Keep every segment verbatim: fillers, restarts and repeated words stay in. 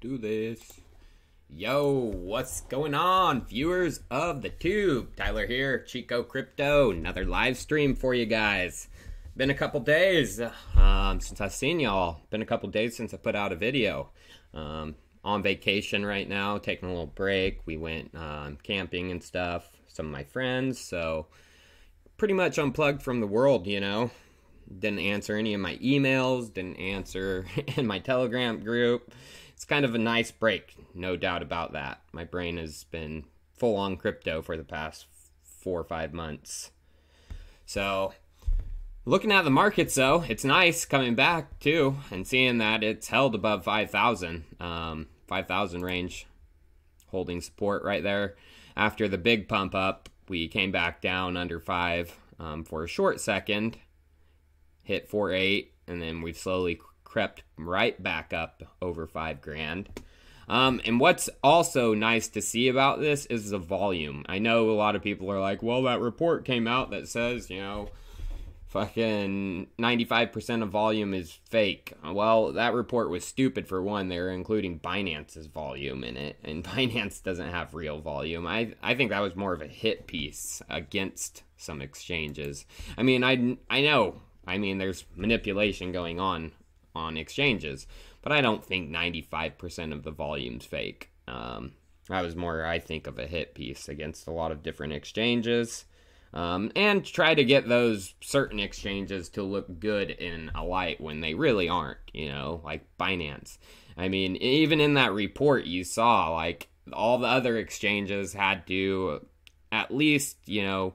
do this. Yo, what's going on, viewers of the tube? Tyler here, Chico Crypto. Another live stream for you guys. Been a couple days um, since I've seen y'all. Been a couple days since I put out a video. Um, on vacation right now, taking a little break. We went um, camping and stuff. Some of my friends, so pretty much unplugged from the world, you know. Didn't answer any of my emails. Didn't answer in my Telegram group. It's kind of a nice break, no doubt about that. My brain has been full on crypto for the past four or five months. So, looking at the markets though, it's nice coming back too and seeing that it's held above five thousand. Um, five thousand range, holding support right there. After the big pump up, we came back down under five um, for a short second, hit four point eight, and then we've slowly crept right back up over five grand. Um, and what's also nice to see about this is the volume. I know a lot of people are like, well, that report came out that says, you know, fucking ninety-five percent of volume is fake. Well, that report was stupid for one. They were including Binance's volume in it, and Binance doesn't have real volume. I I think that was more of a hit piece against some exchanges. I mean, I, I know, I mean, there's manipulation going on on exchanges, but I don't think ninety-five percent of the volume's fake. Um, that was more, I think, of a hit piece against a lot of different exchanges. Um, and try to get those certain exchanges to look good in a light when they really aren't, you know, like Binance. I mean, even in that report you saw, like, all the other exchanges had to at least, you know,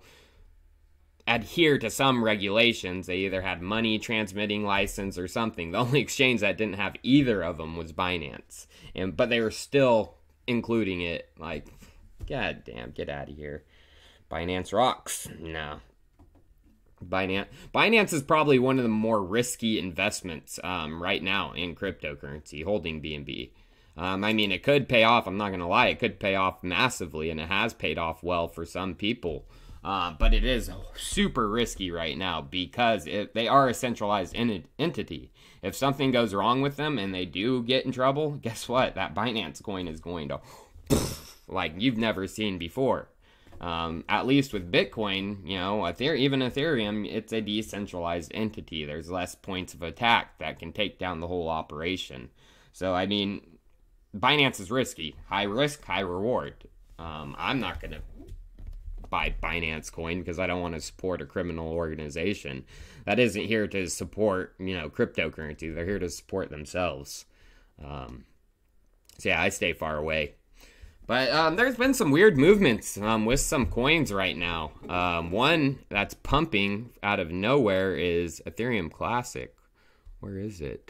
adhere to some regulations. They either had money transmitting license or something. The only exchange that didn't have either of them was Binance. And but they were still including it. Like, god damn, get out of here. Binance rocks. No. Binance Binance is probably one of the more risky investments um, right now in cryptocurrency, holding B N B. Um, I mean, it could pay off. I'm not going to lie. It could pay off massively, and it has paid off well for some people. Uh, but it is super risky right now because it, they are a centralized en- entity. If something goes wrong with them and they do get in trouble, guess what? That Binance coin is going to like you've never seen before. Um, at least with Bitcoin, you know, Ether- even Ethereum, it's a decentralized entity. There's less points of attack that can take down the whole operation. So, I mean, Binance is risky. High risk, high reward. Um, I'm not going to buy Binance coin because I don't want to support a criminal organization that isn't here to support, you know, cryptocurrency. They're here to support themselves. Um, so yeah, I stay far away. But um, there's been some weird movements um, with some coins right now. Um, one that's pumping out of nowhere is Ethereum Classic. Where is it?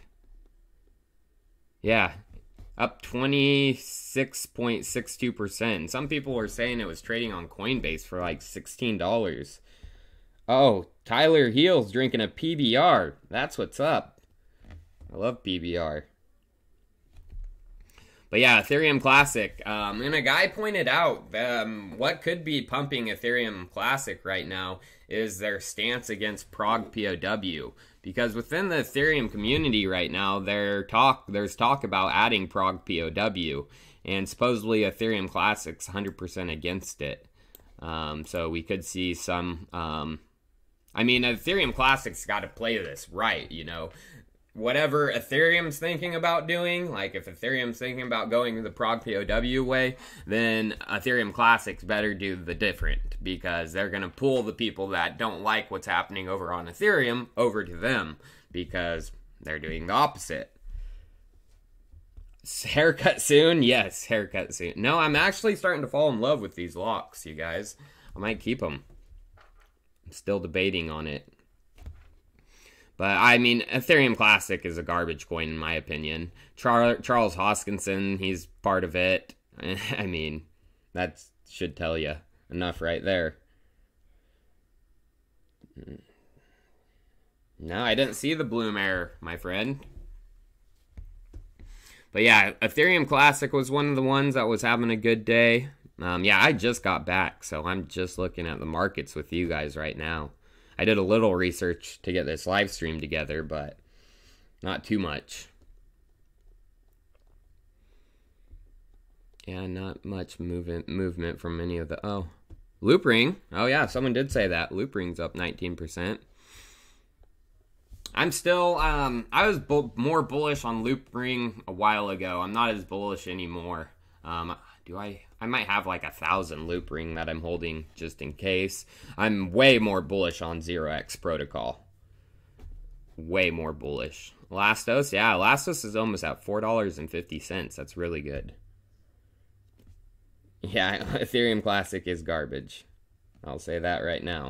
Yeah. Up twenty-six point six two percent. Some people were saying it was trading on Coinbase for like sixteen dollars. Oh, Tyler Heels drinking a P B R. That's what's up. I love P B R. But yeah, Ethereum Classic. Um, and a guy pointed out um, what could be pumping Ethereum Classic right now is their stance against Prog P O W. Because within the Ethereum community right now, there talk there's talk about adding Prog P O W. And supposedly Ethereum Classic's one hundred percent against it. Um, so we could see some... Um, I mean, Ethereum Classic's got to play this right, you know. Whatever Ethereum's thinking about doing, like if Ethereum's thinking about going the Prog P O W way, then Ethereum Classics better do the different, because they're going to pull the people that don't like what's happening over on Ethereum over to them, because they're doing the opposite. Haircut soon? Yes, haircut soon. No, I'm actually starting to fall in love with these locks, you guys. I might keep them. I'm still debating on it. But, I mean, Ethereum Classic is a garbage coin, in my opinion. Char- Charles Hoskinson, he's part of it. I mean, that should tell you enough right there. No, I didn't see the Bloom error, my friend. But, yeah, Ethereum Classic was one of the ones that was having a good day. Um, yeah, I just got back, so I'm just looking at the markets with you guys right now. I did a little research to get this live stream together, but not too much. Yeah, not much movement movement from any of the... Oh, Loopring. Oh, yeah, someone did say that. Loopring's up nineteen percent. I'm still... Um, I was bu- more bullish on Loopring a while ago. I'm not as bullish anymore. Um, do I... I might have like a thousand Loopring that I'm holding just in case. I'm way more bullish on Zero X Protocol. Way more bullish. Lastos, yeah, Lastos is almost at four dollars and fifty cents. That's really good. Yeah, Ethereum Classic is garbage. I'll say that right now.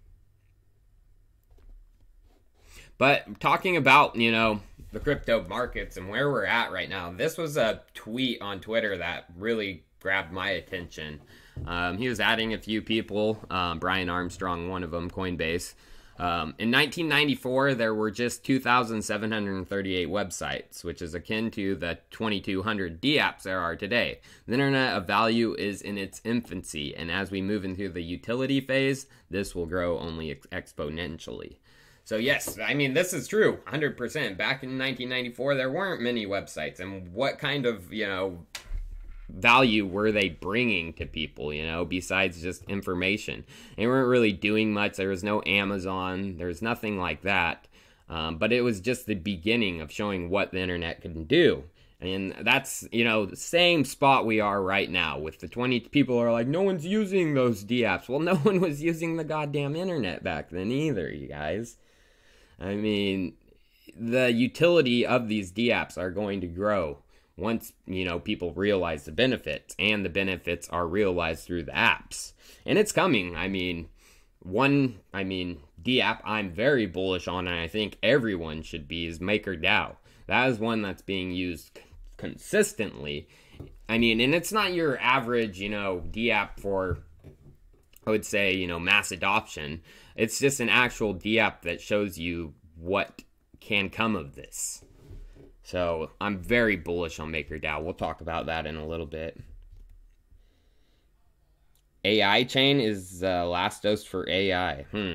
But talking about, you know, the crypto markets and where we're at right now, this was a tweet on Twitter that really grabbed my attention. Um, he was adding a few people, um, Brian Armstrong, one of them, Coinbase. Um, in nineteen ninety-four, there were just two thousand seven hundred thirty-eight websites, which is akin to the twenty-two hundred D apps there are today. The internet of value is in its infancy, and as we move into the utility phase, this will grow only ex- exponentially. So yes, I mean, this is true, one hundred percent. Back in nineteen ninety-four, there weren't many websites, and what kind of, you know, value were they bringing to people, you know, besides just information? They weren't really doing much. There was no Amazon. There was nothing like that. Um, but it was just the beginning of showing what the internet can do. And that's, you know, the same spot we are right now with the twenty people are like, no one's using those D apps. Well, no one was using the goddamn internet back then either, you guys. I mean, the utility of these D apps are going to grow once, you know, people realize the benefits, and the benefits are realized through the apps. And it's coming. I mean, one, I mean, D app I'm very bullish on, and I think everyone should be, is MakerDAO. That is one that's being used c- consistently. I mean, and it's not your average, you know, D app for, I would say, you know, mass adoption. It's just an actual D app that shows you what can come of this. So I'm very bullish on MakerDAO. We'll talk about that in a little bit. A I chain is uh, Lastos for A I. Hmm.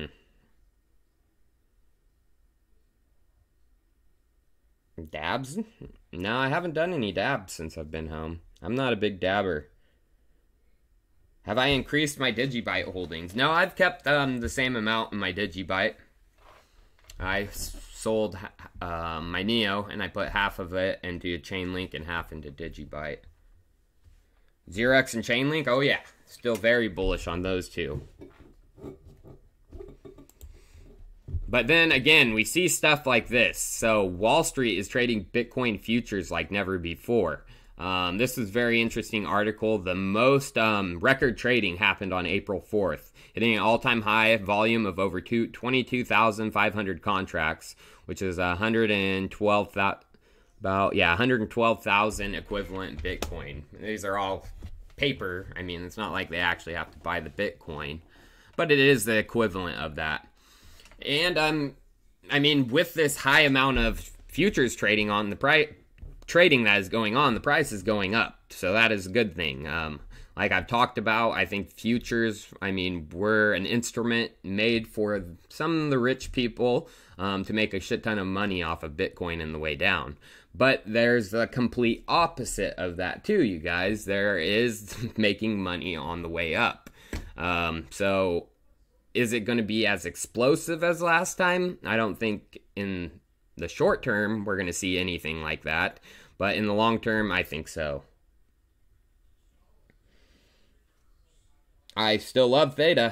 Dabs? No, I haven't done any dabs since I've been home. I'm not a big dabber. Have I increased my Digibyte holdings? No, I've kept um, the same amount in my Digibyte. I sold uh, my Neo, and I put half of it into Chainlink and half into Digibyte. Zero X and Chainlink? Oh yeah, still very bullish on those two. But then again, we see stuff like this. So Wall Street is trading Bitcoin futures like never before. Um, this is a very interesting article. The most um, record trading happened on April fourth, hitting an all-time high volume of over twenty-two thousand five hundred contracts, which is one hundred twelve thousand, about yeah, one hundred twelve thousand equivalent Bitcoin. These are all paper. I mean, it's not like they actually have to buy the Bitcoin, but it is the equivalent of that. And um, I mean, with this high amount of futures trading on the price. Trading that is going on, the price is going up, so that is a good thing. Um, like I've talked about, I think futures, I mean, were an instrument made for some of the rich people um, to make a shit ton of money off of Bitcoin in the way down. But there's the complete opposite of that too, you guys. There is making money on the way up. Um, so is it going to be as explosive as last time? I don't think in the short term we're going to see anything like that, but in the long term I think so. I still love Theta.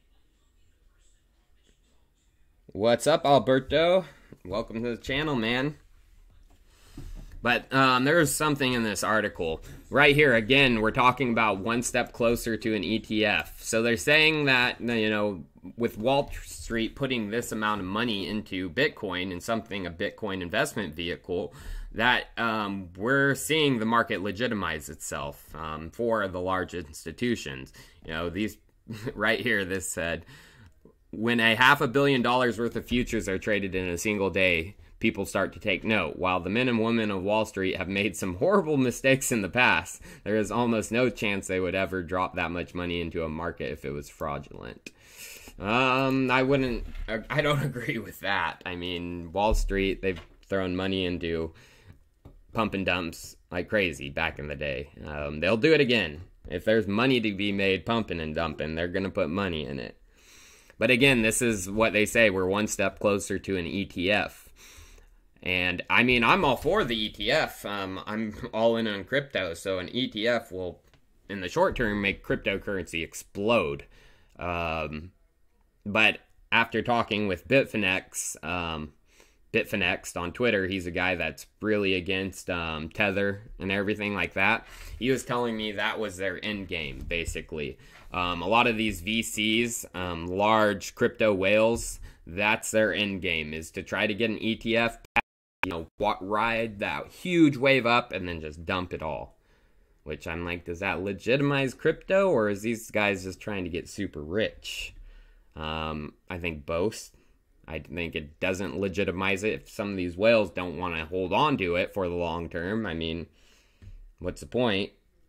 What's up, Alberto? Welcome to the channel, man. But um, there's something in this article. Right here, again, we're talking about one step closer to an E T F. So they're saying that, you know, with Wall Street putting this amount of money into Bitcoin and something, a Bitcoin investment vehicle, that um, we're seeing the market legitimize itself um, for the large institutions. You know, these, right here, this said, when a half a billion dollars worth of futures are traded in a single day, people start to take note. While the men and women of Wall Street have made some horrible mistakes in the past, there is almost no chance they would ever drop that much money into a market if it was fraudulent. Um, I wouldn't, I don't agree with that. I mean, Wall Street, they've thrown money into pump and dumps like crazy back in the day. Um, they'll do it again. If there's money to be made pumping and dumping, they're going to put money in it. But again, this is what they say. We're one step closer to an E T F. And, I mean, I'm all for the E T F. Um, I'm all in on crypto. So an E T F will, in the short term, make cryptocurrency explode. Um, but after talking with Bitfinex, um, Bitfinex on Twitter, he's a guy that's really against um, Tether and everything like that. He was telling me that was their end game, basically. Um, a lot of these V Cs, um, large crypto whales, that's their end game, is to try to get an E T F, you know, ride that huge wave up and then just dump it all. Which I'm like, does that legitimize crypto, or is these guys just trying to get super rich? Um, I think both. I think it doesn't legitimize it if some of these whales don't want to hold on to it for the long term. I mean, what's the point?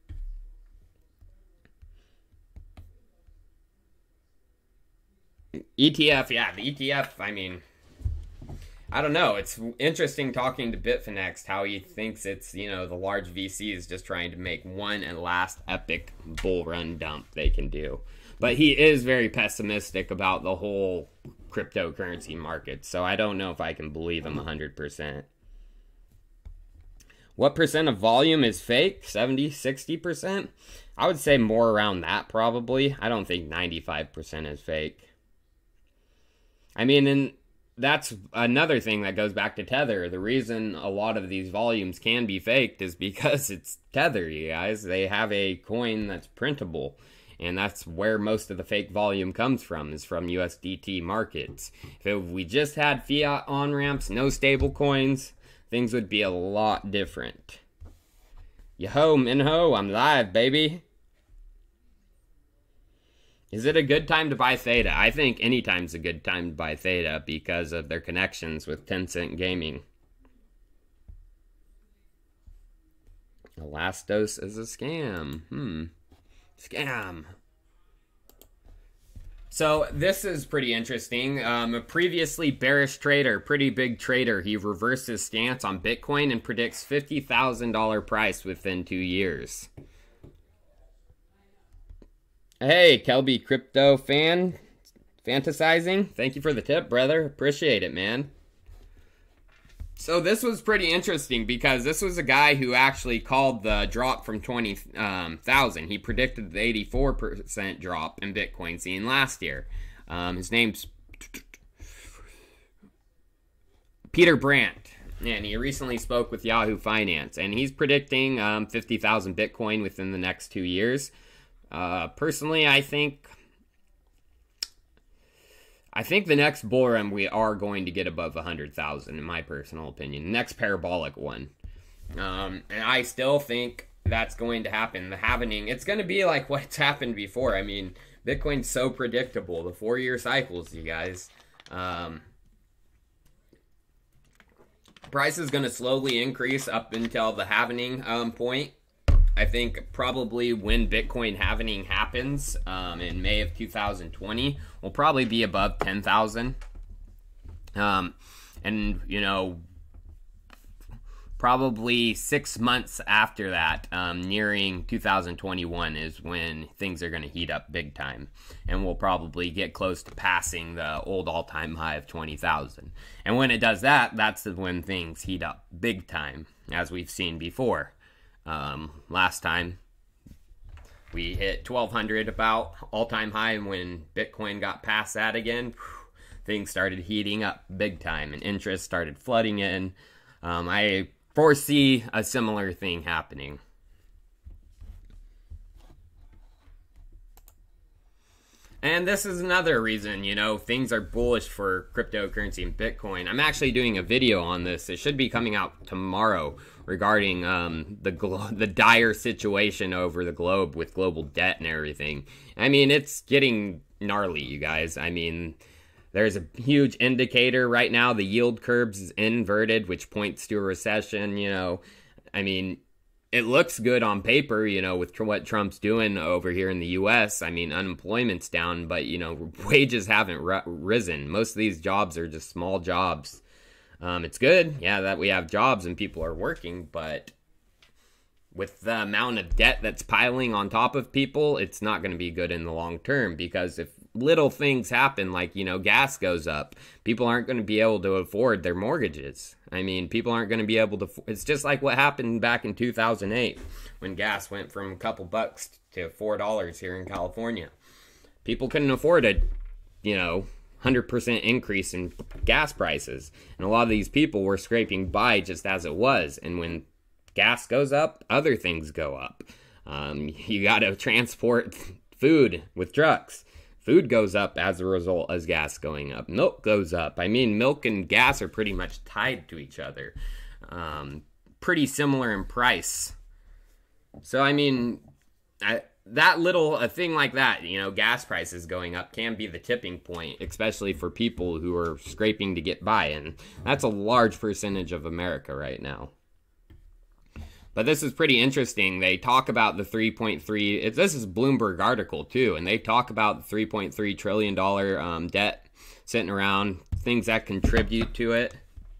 E T F, yeah, the E T F, I mean, I don't know. It's interesting talking to Bitfinex, how he thinks it's, you know, the large V Cs just trying to make one and last epic bull run dump they can do. But he is very pessimistic about the whole cryptocurrency market, so I don't know if I can believe him one hundred percent. What percent of volume is fake? seventy, sixty percent? I would say more around that, probably. I don't think ninety-five percent is fake. I mean, and that's another thing that goes back to Tether. The reason a lot of these volumes can be faked is because it's Tether, you guys. They have a coin that's printable. And that's where most of the fake volume comes from, is from U S D T markets. If it, we just had fiat on-ramps, no stable coins, things would be a lot different. Yo-ho, Minho, I'm live, baby. Is it a good time to buy Theta? I think any time's a good time to buy Theta because of their connections with Tencent Gaming. Elastos is a scam. Hmm. Scam. So this is pretty interesting. Um, a previously bearish trader, pretty big trader, he reversed his stance on Bitcoin and predicts fifty thousand dollars price within two years. Hey, Kelby Crypto fan, fantasizing. Thank you for the tip, brother. Appreciate it, man. So this was pretty interesting because this was a guy who actually called the drop from twenty thousand. He predicted the eighty-four percent drop in Bitcoin seen last year. Um, his name's Peter Brandt, and he recently spoke with Yahoo Finance, and he's predicting um, fifty thousand Bitcoin within the next two years. Uh, personally, I think... I think the next bull run we are going to get above one hundred thousand, in my personal opinion. Next parabolic one. Um, and I still think that's going to happen. The halvening, it's going to be like what's happened before. I mean, Bitcoin's so predictable. The four-year cycles, you guys. Um, price is going to slowly increase up until the halvening um, point. I think probably when Bitcoin halvening happens um, in May of two thousand twenty, we'll probably be above ten thousand. Um, and, you know, probably six months after that, um, nearing two thousand twenty-one, is when things are going to heat up big time. And we'll probably get close to passing the old all-time high of twenty thousand. And when it does that, that's when things heat up big time, as we've seen before. Um, last time we hit twelve hundred about all-time high, and when Bitcoin got past that again, whew, things started heating up big time and interest started flooding in. Um, I foresee a similar thing happening. And this is another reason, you know, things are bullish for cryptocurrency and Bitcoin. I'm actually doing a video on this. It should be coming out tomorrow regarding um, the glo- the dire situation over the globe with global debt and everything. I mean, it's getting gnarly, you guys. I mean, there's a huge indicator right now. The yield curve is inverted, which points to a recession, you know. I mean, it looks good on paper, you know, with tr- what Trump's doing over here in the U S. I mean, unemployment's down, but, you know, wages haven't r- risen. Most of these jobs are just small jobs. Um, it's good, yeah, that we have jobs and people are working, but with the amount of debt that's piling on top of people, it's not going to be good in the long term, because if little things happen, like, you know, gas goes up, people aren't going to be able to afford their mortgages. I mean, people aren't going to be able to, it's just like what happened back in two thousand eight when gas went from a couple bucks to four dollars here in California. People couldn't afford a, you know, one hundred percent increase in gas prices. And a lot of these people were scraping by just as it was. And when gas goes up, other things go up. Um, you got to transport food with trucks. Food goes up as a result as gas going up. Milk goes up. I mean, milk and gas are pretty much tied to each other. Um, pretty similar in price. So, I mean, I, that little, a thing like that, you know, gas prices going up can be the tipping point, especially for people who are scraping to get by. And that's a large percentage of America right now. But this is pretty interesting. They talk about the three point three, it, this is a Bloomberg article too, and they talk about the three point three trillion dollars um, debt sitting around, things that contribute to it.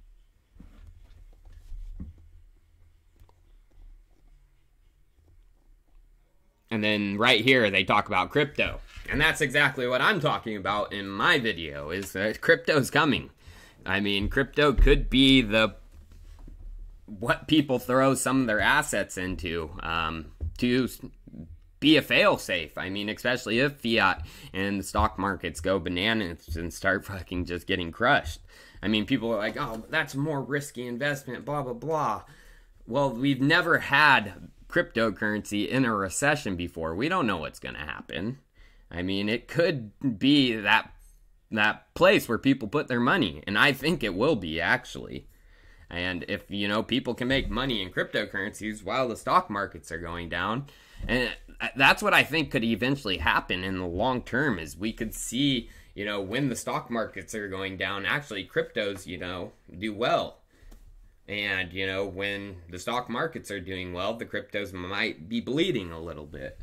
And then right here, they talk about crypto. And that's exactly what I'm talking about in my video, is that crypto's coming. I mean, crypto could be the what people throw some of their assets into um, to be a fail-safe. I mean, especially if fiat and the stock markets go bananas and start fucking just getting crushed. I mean, people are like, oh, that's a more risky investment, blah, blah, blah. Well, we've never had cryptocurrency in a recession before. We don't know what's going to happen. I mean, it could be that that place where people put their money, and I think it will be, actually. And if, you know, people can make money in cryptocurrencies while the stock markets are going down, and that's what I think could eventually happen in the long term, is we could see, you know, when the stock markets are going down, actually cryptos, you know, do well. And, you know, when the stock markets are doing well, the cryptos might be bleeding a little bit.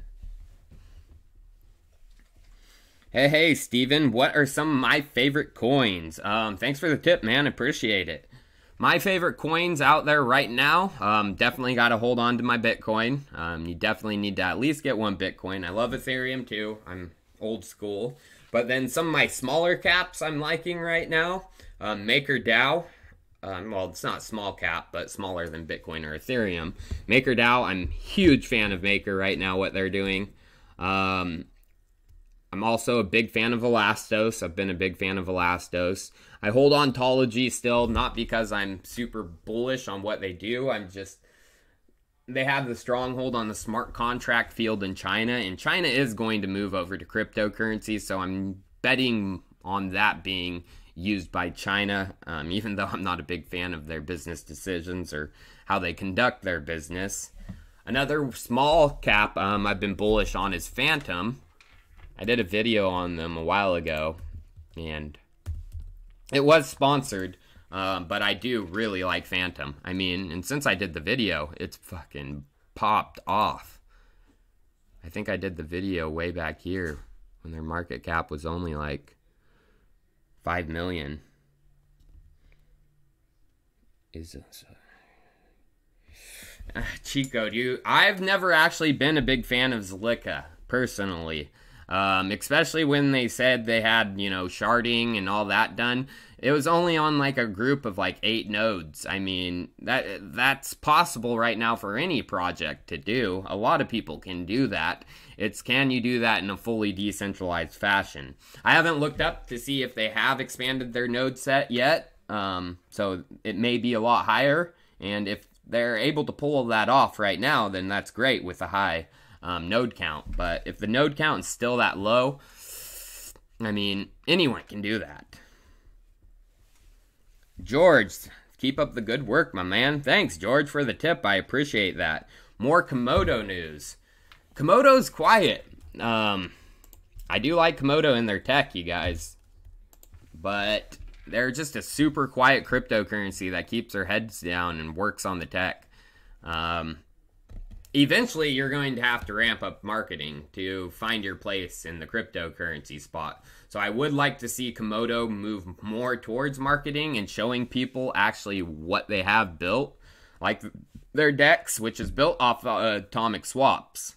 Hey, hey, Steven, what are some of my favorite coins? Um, thanks for the tip, man. Appreciate it. My favorite coins out there right now, um, definitely got to hold on to my Bitcoin. Um, you definitely need to at least get one Bitcoin. I love Ethereum too. I'm old school. But then some of my smaller caps I'm liking right now. Um, MakerDAO. Um, well, it's not small cap, but smaller than Bitcoin or Ethereum. MakerDAO, I'm a huge fan of Maker right now, what they're doing. Um... I'm also a big fan of Elastos. I've been a big fan of Elastos. I hold Ontology still, not because I'm super bullish on what they do. I'm just, they have the stronghold on the smart contract field in China, and China is going to move over to cryptocurrency, so I'm betting on that being used by China, um, even though I'm not a big fan of their business decisions or how they conduct their business. Another small cap um, I've been bullish on is Phantom. I did a video on them a while ago, and it was sponsored, uh, but I do really like Phantom. I mean, and since I did the video, it's fucking popped off. I think I did the video way back here when their market cap was only like five million. Is this... Uh, Chico, do you... I've never actually been a big fan of Zilliqa, personally. Um, especially when they said they had, you know, sharding and all that done. It was only on like a group of like eight nodes. I mean, that that's possible right now for any project to do. A lot of people can do that. It's, can you do that in a fully decentralized fashion? I haven't looked up to see if they have expanded their node set yet. Um, so it may be a lot higher. And if they're able to pull that off right now, then that's great with a high Um, node count. But if the node count is still that low, I mean, anyone can do that. George, keep up the good work, my man. Thanks, George, for the tip. I appreciate that. More Komodo news. Komodo's quiet. Um, I do like Komodo in their tech, you guys. But they're just a super quiet cryptocurrency that keeps their heads down and works on the tech. Um... eventually you're going to have to ramp up marketing to find your place in the cryptocurrency spot. So I would like to see Komodo move more towards marketing and showing people actually what they have built, like their DEX, which is built off uh, atomic swaps.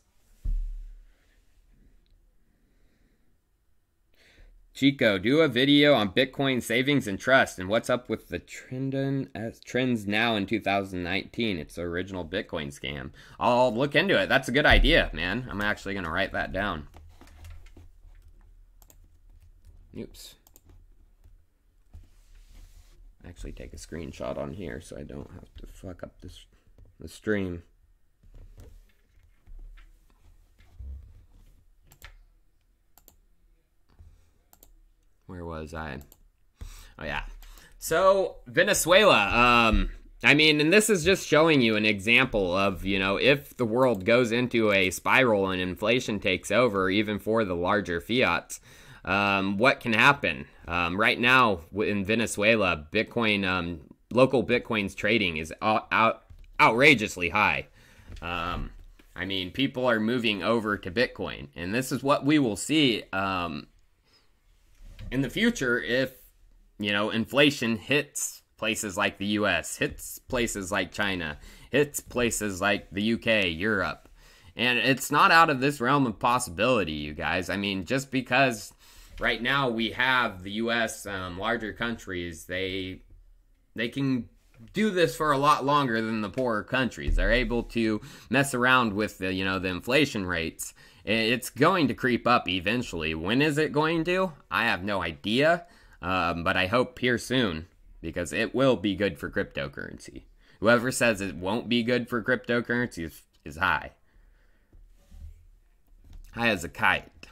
Chico, do a video on Bitcoin savings and trust and what's up with the trend as trends now in two thousand nineteen. It's the original Bitcoin scam. I'll look into it. That's a good idea, man. I'm actually going to write that down. Oops. Actually take a screenshot on here so I don't have to fuck up this the stream. Where was I? Oh, yeah. So, Venezuela. Um, I mean, and this is just showing you an example of, you know, if the world goes into a spiral and inflation takes over, even for the larger fiats, um, what can happen? Um, right now, in Venezuela, Bitcoin, um, local Bitcoin's trading is out, out, outrageously high. Um, I mean, people are moving over to Bitcoin, and this is what we will see, um, in the future, if, you know, inflation hits places like the U S, hits places like China, hits places like the U K, Europe. And it's not out of this realm of possibility, you guys. I mean, just because right now we have the U S, um, larger countries, they they can do this for a lot longer than the poorer countries. They're able to mess around with the, you know, the inflation rates. It's going to creep up eventually. When is it going to? I have no idea, um, but I hope here soon, because it will be good for cryptocurrency. Whoever says it won't be good for cryptocurrency is, is high. High as a kite.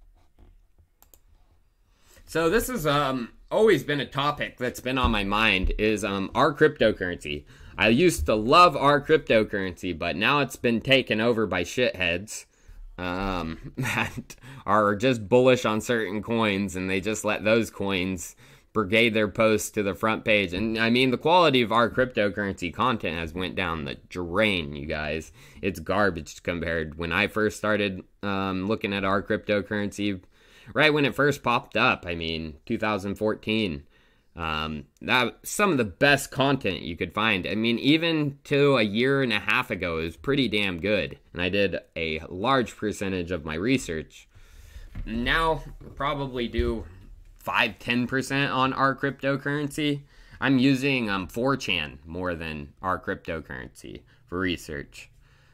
So this has um, always been a topic that's been on my mind, is um, our cryptocurrency. I used to love our cryptocurrency, but now it's been taken over by shitheads. Um, that are just bullish on certain coins, and they just let those coins brigade their posts to the front page. And I mean, the quality of our cryptocurrency content has went down the drain, you guys. It's garbage compared when I first started um, looking at our cryptocurrency, right when it first popped up. I mean, two thousand fourteen. Um, that some of the best content you could find. I mean, even to a year and a half ago, it was pretty damn good. And I did a large percentage of my research. Now, probably do five to ten percent on our cryptocurrency. I'm using um, four chan more than our cryptocurrency for research.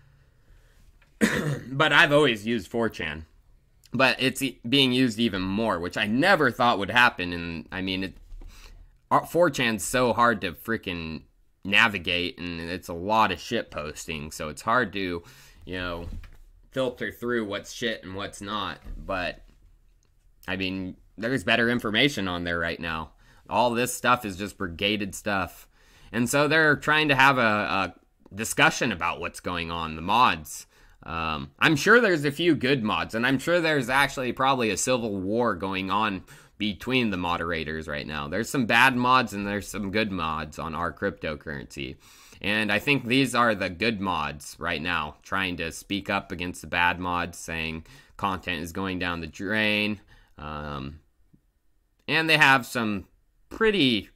But I've always used four chan. But it's being used even more, which I never thought would happen. And I mean, it, four chan's so hard to freaking navigate, and it's a lot of shit posting, so it's hard to, you know, filter through what's shit and what's not. But I mean, there's better information on there right now. All this stuff is just brigaded stuff, and so they're trying to have a, a discussion about what's going on, the mods. um, I'm sure there's a few good mods, and I'm sure there's actually probably a civil war going on between the moderators right now. There's some bad mods and there's some good mods on our cryptocurrency. And I think these are the good mods right now, trying to speak up against the bad mods, saying content is going down the drain. Um, and they have some pretty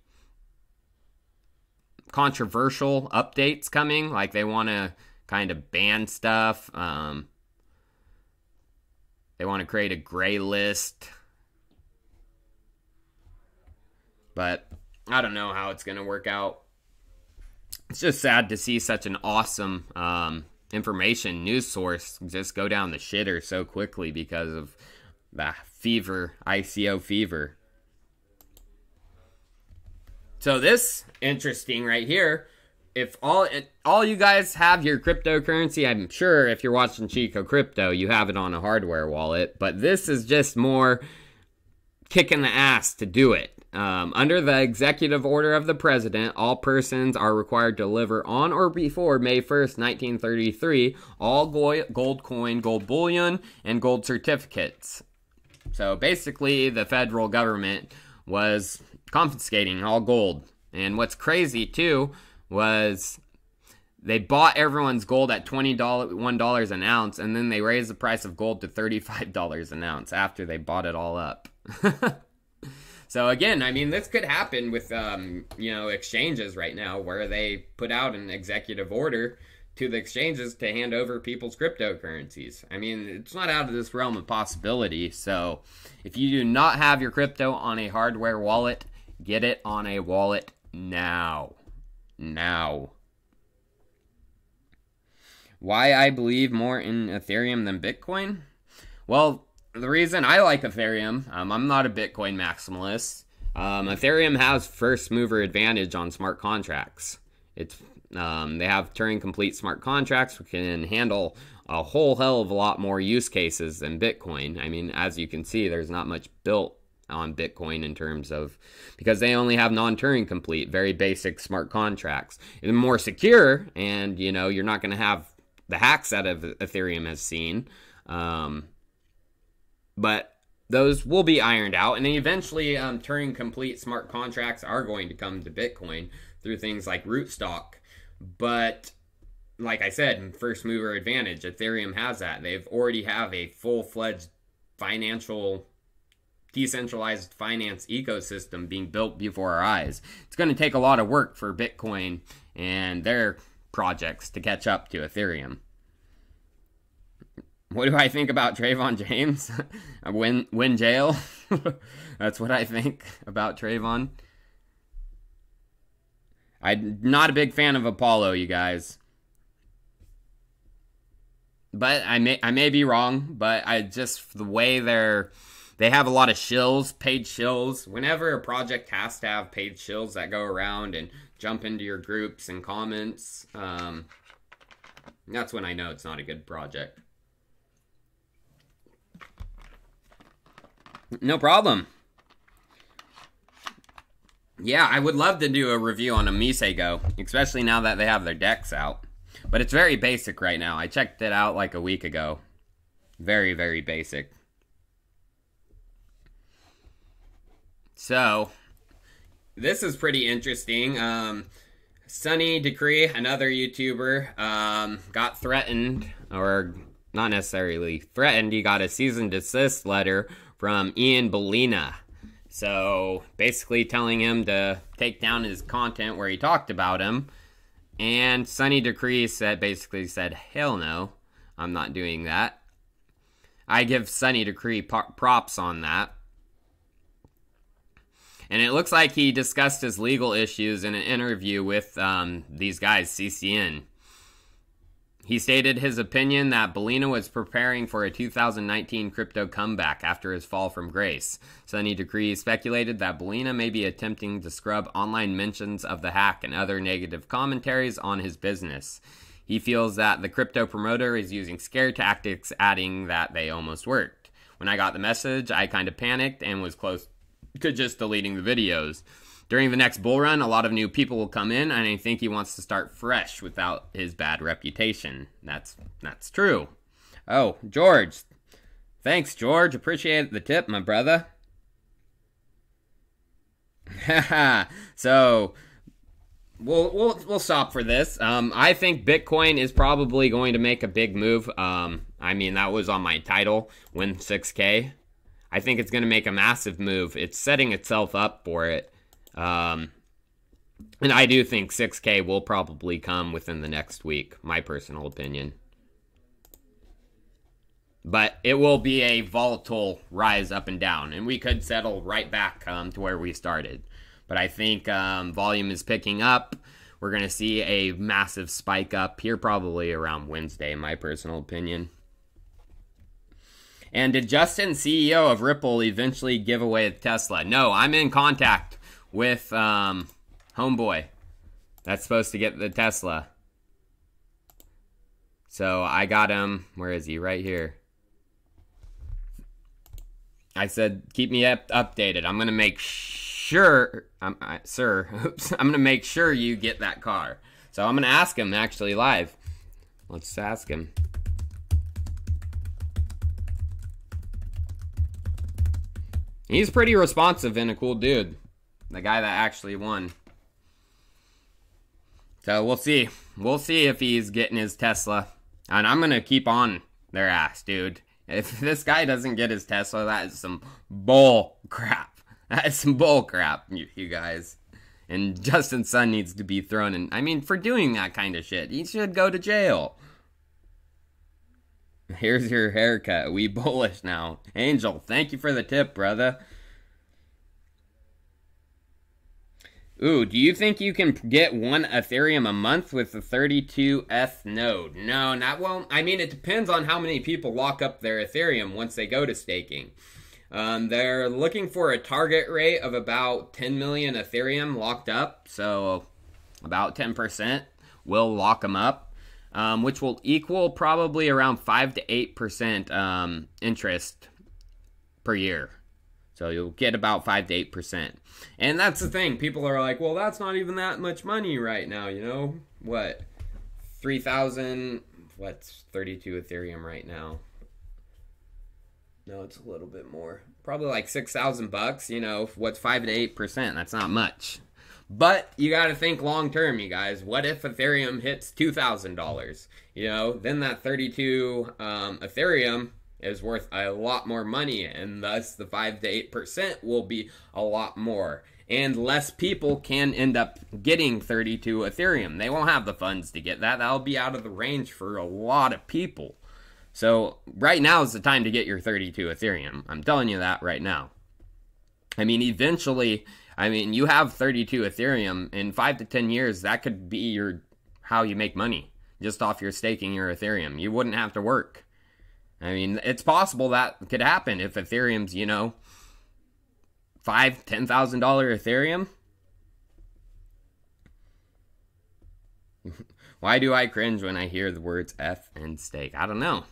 controversial updates coming, like they want to kind of ban stuff. Um, they want to create a gray list. But I don't know how it's going to work out. It's just sad to see such an awesome um, information news source just go down the shitter so quickly because of the fever, I C O fever. So this, interesting right here, if all all you guys have your cryptocurrency, I'm sure if you're watching Chico Crypto, you have it on a hardware wallet. But this is just more kicking the ass to do it. Um, under the executive order of the president, all persons are required to deliver on or before May first, nineteen thirty-three, all go- gold coin, gold bullion, and gold certificates. So basically, the federal government was confiscating all gold. And what's crazy, too, was they bought everyone's gold at twenty-one dollars an ounce, and then they raised the price of gold to thirty-five dollars an ounce after they bought it all up. So again, I mean, this could happen with, um, you know, exchanges right now, where they put out an executive order to the exchanges to hand over people's cryptocurrencies. I mean, it's not out of this realm of possibility. So if you do not have your crypto on a hardware wallet, get it on a wallet now. Now. Why I believe more in Ethereum than Bitcoin? Well, the reason I like Ethereum, um, I'm not a Bitcoin maximalist. Um, Ethereum has first mover advantage on smart contracts. It's um, they have Turing complete smart contracts, which can handle a whole hell of a lot more use cases than Bitcoin. I mean, as you can see, there's not much built on Bitcoin in terms of, because they only have non-Turing complete, very basic smart contracts. They're more secure, and you know, you're not going to have the hacks that Ethereum has seen. Um, But those will be ironed out. And then eventually, um, Turing complete smart contracts are going to come to Bitcoin through things like Rootstock. But like I said, first mover advantage, Ethereum has that. They've already have a full-fledged financial, decentralized finance ecosystem being built before our eyes. It's going to take a lot of work for Bitcoin and their projects to catch up to Ethereum. What do I think about Trayvon James? win, win jail? That's what I think about Trayvon. I'm not a big fan of Apollo, you guys. But I may I may be wrong, but I just, the way they're, they have a lot of shills, paid shills. Whenever a project has to have paid shills that go around and jump into your groups and comments, um, that's when I know it's not a good project. No problem. Yeah, I would love to do a review on Omisego, especially now that they have their decks out. But it's very basic right now. I checked it out like a week ago. Very, very basic. So, this is pretty interesting. Um, Sunny Decree, another YouTuber, um, got threatened, or not necessarily threatened, he got a cease and desist letter from Ian Bellina. So basically telling him to take down his content where he talked about him. And Sunny Decree said, basically said, hell no, I'm not doing that. I give Sunny Decree props on that. And it looks like he discussed his legal issues in an interview with um, these guys, C C N. He stated his opinion that Bellina was preparing for a two thousand nineteen crypto comeback after his fall from grace. Sunny Decree speculated that Bellina may be attempting to scrub online mentions of the hack and other negative commentaries on his business. He feels that the crypto promoter is using scare tactics, adding that they almost worked. When I got the message, I kind of panicked and was close to just deleting the videos. During the next bull run, a lot of new people will come in, and I think he wants to start fresh without his bad reputation. That's that's true. Oh, George. Thanks, George. Appreciate the tip, my brother. Haha. So, we'll, we'll, we'll stop for this. Um, I think Bitcoin is probably going to make a big move. Um, I mean, that was on my title, Win six K. I think it's going to make a massive move. It's setting itself up for it. Um, and I do think six K will probably come within the next week, my personal opinion. But it will be a volatile rise up and down, and we could settle right back um, to where we started. But I think um, volume is picking up. We're going to see a massive spike up here probably around Wednesday, in my personal opinion. And did Justin, C E O of Ripple, eventually give away Tesla? No, I'm in contact with um, Homeboy. That's supposed to get the Tesla. So I got him. Where is he? Right here. I said, keep me up updated. I'm going to make sure, um, I, sir, oops, I'm going to make sure you get that car. So I'm going to ask him actually live. Let's ask him. He's pretty responsive and a cool dude. The guy that actually won. So we'll see. We'll see if he's getting his Tesla. And I'm going to keep on their ass, dude. If this guy doesn't get his Tesla, that is some bull crap. That is some bull crap, you, you guys. And Justin Sun needs to be thrown in. I mean, for doing that kind of shit, he should go to jail. Here's your haircut. We bullish now. Angel, thank you for the tip, brother. Ooh, do you think you can get one Ethereum a month with the thirty-two E T H node? No, not well. I mean, it depends on how many people lock up their Ethereum once they go to staking. Um, they're looking for a target rate of about ten million Ethereum locked up. So about ten percent will lock them up, um, which will equal probably around five to eight percent um, interest per year. So you'll get about five to eight percent. And that's the thing. People are like, well, that's not even that much money right now, you know? What? three thousand, what's thirty-two Ethereum right now? No, it's a little bit more. Probably like six thousand bucks, you know? What's five to eight percent? That's not much. But you got to think long term, you guys. What if Ethereum hits two thousand dollars? You know, then that thirty-two um, Ethereum is worth a lot more money, and thus the five to eight percent will be a lot more. And less people can end up getting thirty-two Ethereum. They won't have the funds to get that. That'll be out of the range for a lot of people. So right now is the time to get your thirty-two Ethereum. I'm telling you that right now. I mean, eventually, I mean, you have thirty-two Ethereum. In five to ten years, that could be your how you make money, just off your staking your Ethereum. You wouldn't have to work. I mean, it's possible that could happen if Ethereum's, you know, five, ten thousand dollar Ethereum. Why do I cringe when I hear the words F and stake? I don't know.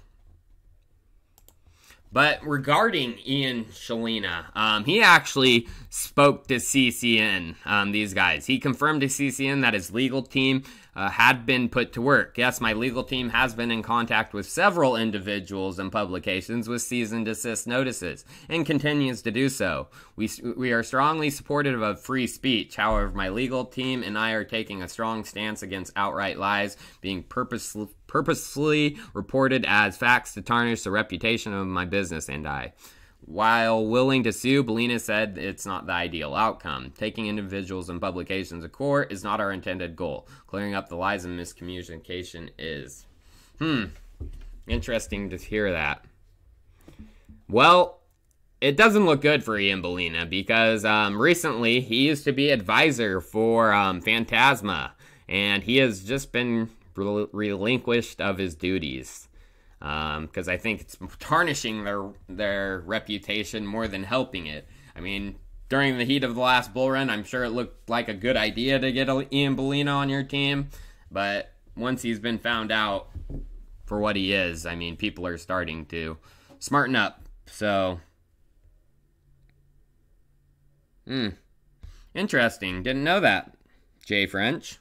But regarding Ian Shalina, um, he actually spoke to C C N, um, these guys. He confirmed to C C N that his legal team uh, had been put to work. Yes, my legal team has been in contact with several individuals and publications with cease and desist notices, and continues to do so. We, we are strongly supportive of free speech. However, my legal team and I are taking a strong stance against outright lies being purposely purposely reported as facts to tarnish the reputation of my business and I. While willing to sue, Bellina said it's not the ideal outcome. Taking individuals and publications to court is not our intended goal. Clearing up the lies and miscommunication is. Hmm. Interesting to hear that. Well, it doesn't look good for Ian Bellina because um, recently he used to be advisor for um, Phantasma, and he has just been rel- relinquished of his duties. Because um, I think it's tarnishing their their reputation more than helping it. I mean, during the heat of the last bull run, I'm sure it looked like a good idea to get Ian Bellina on your team. But once he's been found out for what he is, I mean, people are starting to smarten up. So, hmm, interesting. Didn't know that. Jay French.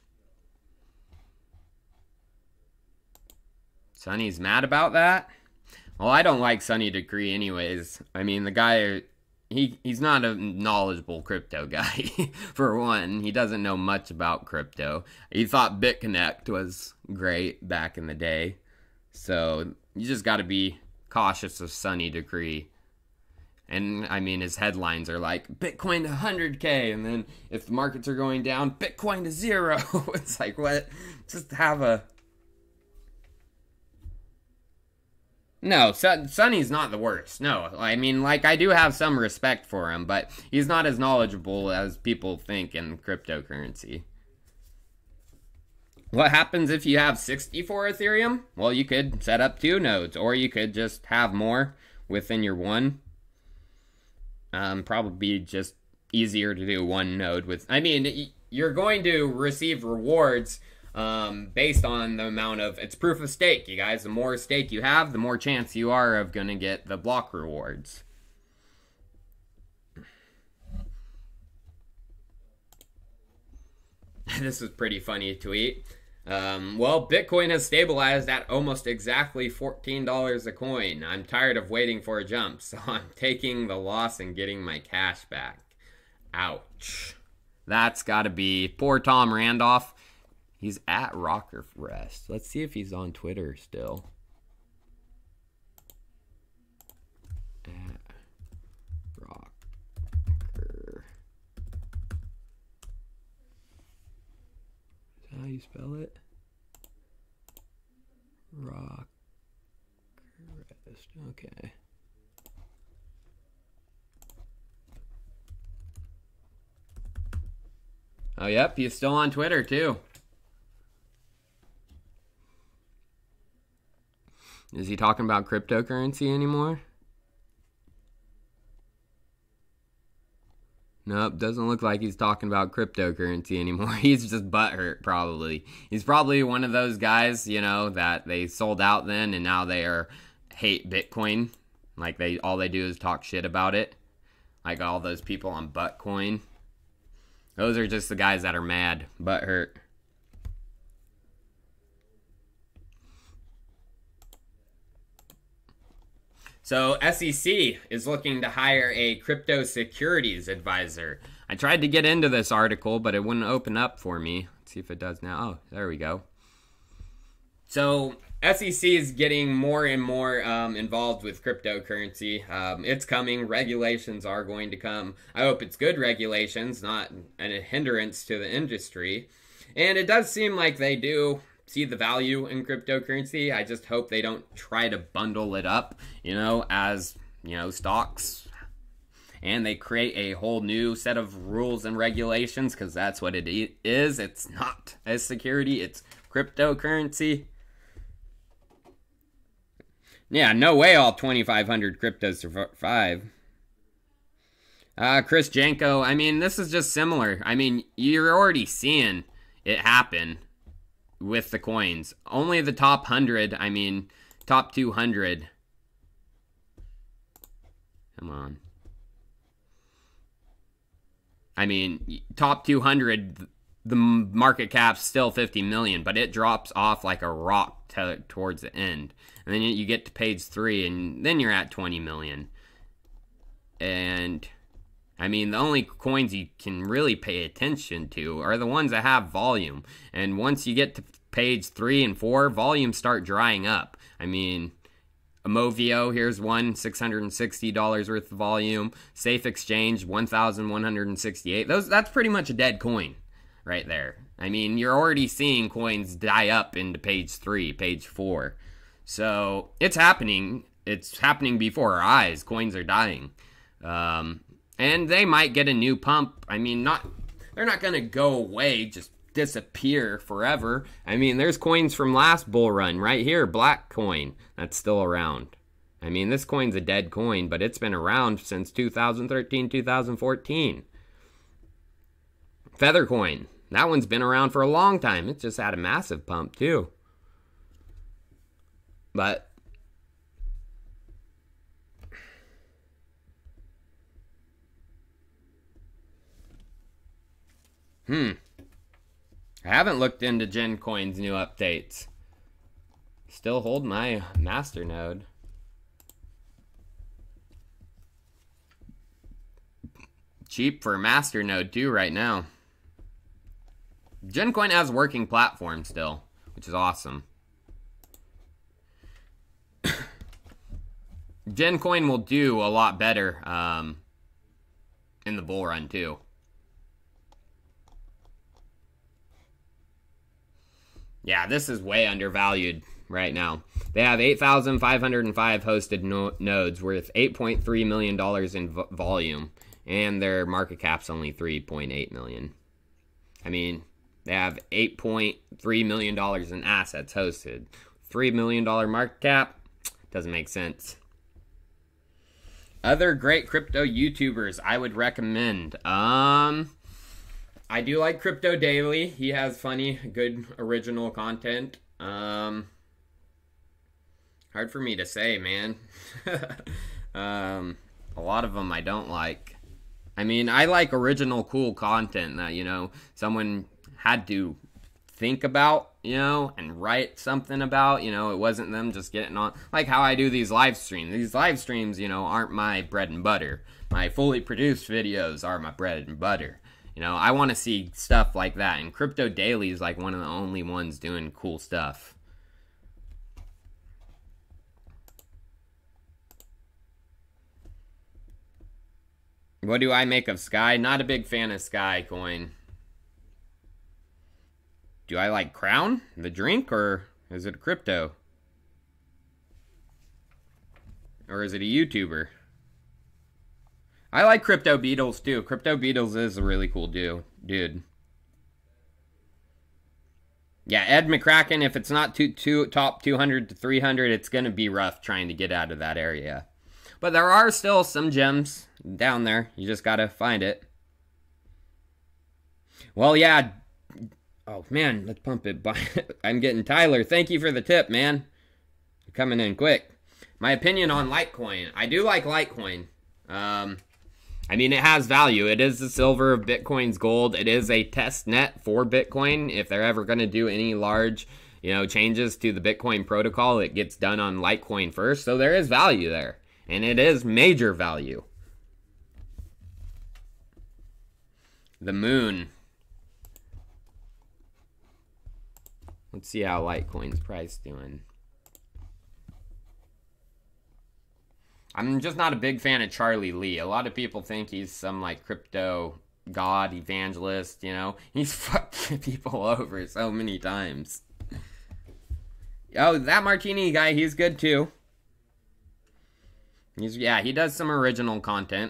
Sonny's mad about that? Well, I don't like Sonny Decree anyways. I mean, the guy, he he's not a knowledgeable crypto guy, for one. He doesn't know much about crypto. He thought BitConnect was great back in the day. So, you just got to be cautious of Sonny Decree. And, I mean, his headlines are like, Bitcoin to one hundred K, and then if the markets are going down, Bitcoin to zero. It's like, what? Just have a... No, Sonny's not the worst. No, I mean, like, I do have some respect for him, but he's not as knowledgeable as people think in cryptocurrency. What happens if you have sixty-four Ethereum? Well, you could set up two nodes, or you could just have more within your one. Um, probably just easier to do one node with... I mean, you're going to receive rewards... Um, based on the amount of, it's proof of stake, you guys. The more stake you have, the more chance you are of going to get the block rewards. This is pretty funny tweet. Um, well, Bitcoin has stabilized at almost exactly fourteen dollars a coin. I'm tired of waiting for a jump, so I'm taking the loss and getting my cash back. Ouch. That's gotta be poor Tom Randolph. He's at Rocker Rest. Let's see if he's on Twitter still. At Rocker. Is that how you spell it? Rocker Rest. Okay. Oh, yep, he's still on Twitter, too. Is he talking about cryptocurrency anymore? Nope, doesn't look like he's talking about cryptocurrency anymore. He's just butthurt, probably. He's probably one of those guys, you know, that they sold out then, and now they are hate Bitcoin. Like, they all they do is talk shit about it. Like all those people on Buttcoin. Those are just the guys that are mad, butthurt. So S E C is looking to hire a crypto securities advisor. I tried to get into this article, but it wouldn't open up for me. Let's see if it does now. Oh, there we go. So S E C is getting more and more um, involved with cryptocurrency. Um, it's coming. Regulations are going to come. I hope it's good regulations, not a hindrance to the industry. And it does seem like they do see the value in cryptocurrency. I just hope they don't try to bundle it up, you know, as, you know, stocks. And they create a whole new set of rules and regulations, because that's what it is. It's not a security, it's cryptocurrency. Yeah, no way all twenty-five hundred cryptos survive. Uh, Chris Janko, I mean, this is just similar. I mean, you're already seeing it happen with the coins. Only the top one hundred, I mean, top two hundred. Come on. I mean, top two hundred, the market cap's still fifty million, but it drops off like a rock to, towards the end. And then you get to page three, and then you're at twenty million. And, I mean, the only coins you can really pay attention to are the ones that have volume. And once you get to page three and four, volumes start drying up. I mean, Amovio, here's one, six hundred sixty dollars worth of volume. Safe Exchange, one thousand one hundred sixty-eight dollars. Those, that's pretty much a dead coin right there. I mean, you're already seeing coins die up into page three, page four. So, it's happening. It's happening before our eyes. Coins are dying. Um, and they might get a new pump. I mean, not they're not going to go away, just disappear forever. I mean, there's coins from last bull run right here, Black Coin, that's still around. I mean, this coin's a dead coin, but it's been around since two thousand thirteen, two thousand fourteen. Feather Coin, that one's been around for a long time. It's just had a massive pump too. But Hmm. I haven't looked into GenCoin's new updates. Still hold my masternode. Cheap for masternode too right now. GenCoin has working platform still, which is awesome. GenCoin will do a lot better um, in the bull run too. Yeah, this is way undervalued right now. They have eight thousand five hundred five hosted no nodes worth eight point three million dollars in vo volume, and their market cap's only three point eight million dollars. I mean, they have eight point three million dollars in assets hosted. three million dollars market cap? Doesn't make sense. Other great crypto YouTubers I would recommend. Um... I do like Crypto Daily. He has funny, good, original content. Um, hard for me to say, man. um, a lot of them I don't like. I mean, I like original, cool content that, you know, someone had to think about, you know, and write something about. You know, it wasn't them just getting on. Like how I do these live streams. These live streams, you know, aren't my bread and butter. My fully produced videos are my bread and butter. You know, I want to see stuff like that. And Crypto Daily is like one of the only ones doing cool stuff. What do I make of Sky? Not a big fan of Sky Coin. Do I like Crown, the drink, or is it a crypto? Or is it a YouTuber? I like Crypto Beatles too. Crypto Beatles is a really cool dude. Dude. Yeah, Ed McCracken, if it's not too, too, top two hundred to three hundred, it's going to be rough trying to get out of that area. But there are still some gems down there. You just got to find it. Well, yeah. Oh, man, let's pump it. I'm getting Tyler. Thank you for the tip, man. You're coming in quick. My opinion on Litecoin. I do like Litecoin. Um, I mean, it has value. It is the silver of Bitcoin's gold. It is a test net for Bitcoin. If they're ever going to do any large, you know, changes to the Bitcoin protocol, it gets done on Litecoin first. So there is value there. And it is major value. The moon. Let's see how Litecoin's price doing. I'm just not a big fan of Charlie Lee. A lot of people think he's some like crypto god evangelist, you know. He's fucked people over so many times. Oh, that Martini guy, he's good too. He's, yeah, he does some original content.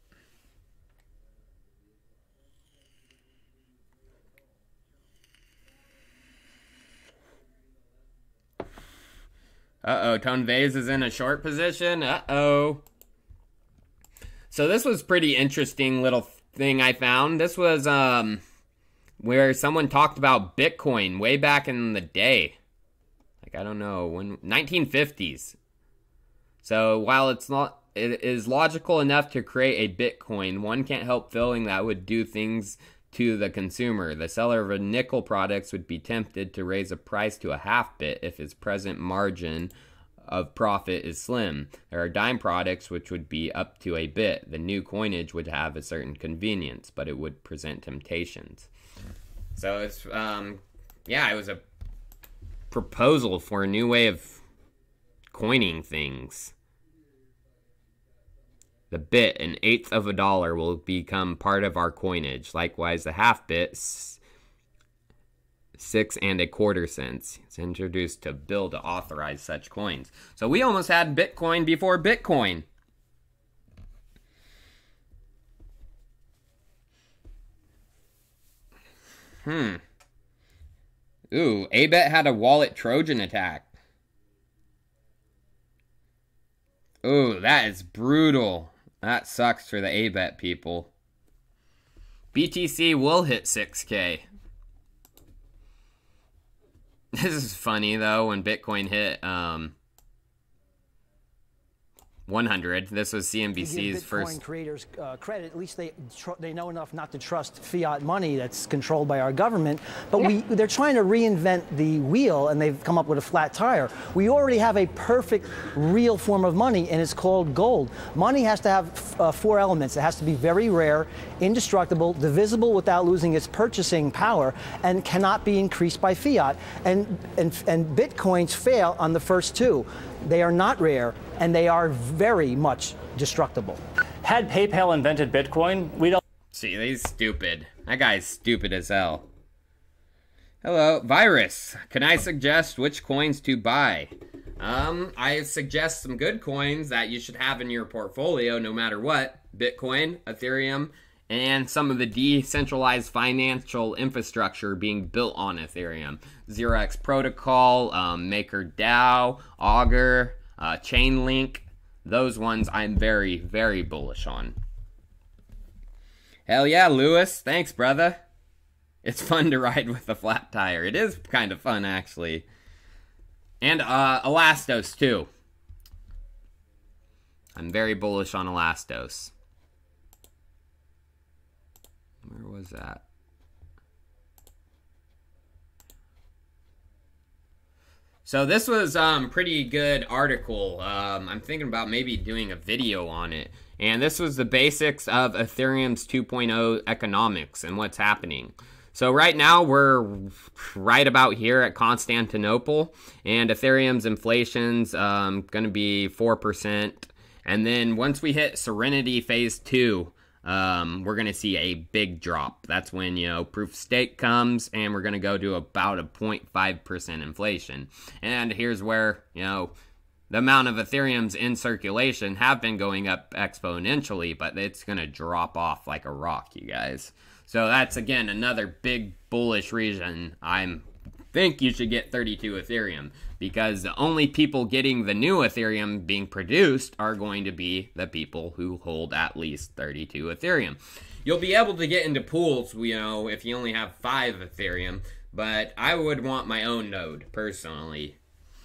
Uh-oh, Tone Vase is in a short position. Uh-oh. So this was pretty interesting little thing I found. This was um where someone talked about Bitcoin way back in the day. Like, I don't know, when nineteen fifties. So while it's not, it is logical enough to create a Bitcoin, one can't help feeling that would do things to the consumer. The seller of a nickel products would be tempted to raise a price to a half bit if its present margin of profit is slim. There are dime products which would be up to a bit. The new coinage would have a certain convenience, but it would present temptations. So it's, um, yeah, it was a proposal for a new way of coining things. The bit, an eighth of a dollar, will become part of our coinage. Likewise, the half bit, six and a quarter cents. It's introduced to bill to authorize such coins. So we almost had Bitcoin before Bitcoin. Hmm. Ooh, A B E T had a wallet Trojan attack. Ooh, that is brutal. That sucks for the A B E T people. B T C will hit six K. This is funny, though, when Bitcoin hit um, one hundred. This was C N B C's first. Bitcoin creators uh, credit. At least they tr they know enough not to trust fiat money that's controlled by our government. But we they're trying to reinvent the wheel, and they've come up with a flat tire. We already have a perfect, real form of money, and it's called gold. Money has to have uh, four elements. It has to be very rare, indestructible, divisible without losing its purchasing power, and cannot be increased by fiat. And and and Bitcoins fail on the first two. They are not rare, and they are very much destructible. Had PayPal invented Bitcoin, we'd all... See, he's stupid. That guy's stupid as hell. Hello, Virus. Can I suggest which coins to buy? Um, I suggest some good coins that you should have in your portfolio no matter what. Bitcoin, Ethereum, and some of the decentralized financial infrastructure being built on Ethereum. zero x Protocol, um, MakerDAO, Augur, uh, Chainlink. Those ones I'm very, very bullish on. Hell yeah, Lewis. Thanks, brother. It's fun to ride with a flat tire. It is kind of fun, actually. And uh, Elastos, too. I'm very bullish on Elastos. Where was that? So this was um pretty good article. Um, I'm thinking about maybe doing a video on it. And this was the basics of Ethereum's two point oh economics and what's happening. So right now we're right about here at Constantinople, and Ethereum's inflation's um, going to be four percent. And then once we hit Serenity Phase two, um, we're going to see a big drop. That's when, you know, proof of stake comes, and we're going to go to about a zero point five percent inflation. And here's where, you know, the amount of Ethereum's in circulation have been going up exponentially, but it's going to drop off like a rock, you guys. So that's, again, another big bullish reason I think you should get thirty-two Ethereum, because the only people getting the new Ethereum being produced are going to be the people who hold at least thirty-two Ethereum. You'll be able to get into pools, you know, if you only have five Ethereum, but I would want my own node, personally.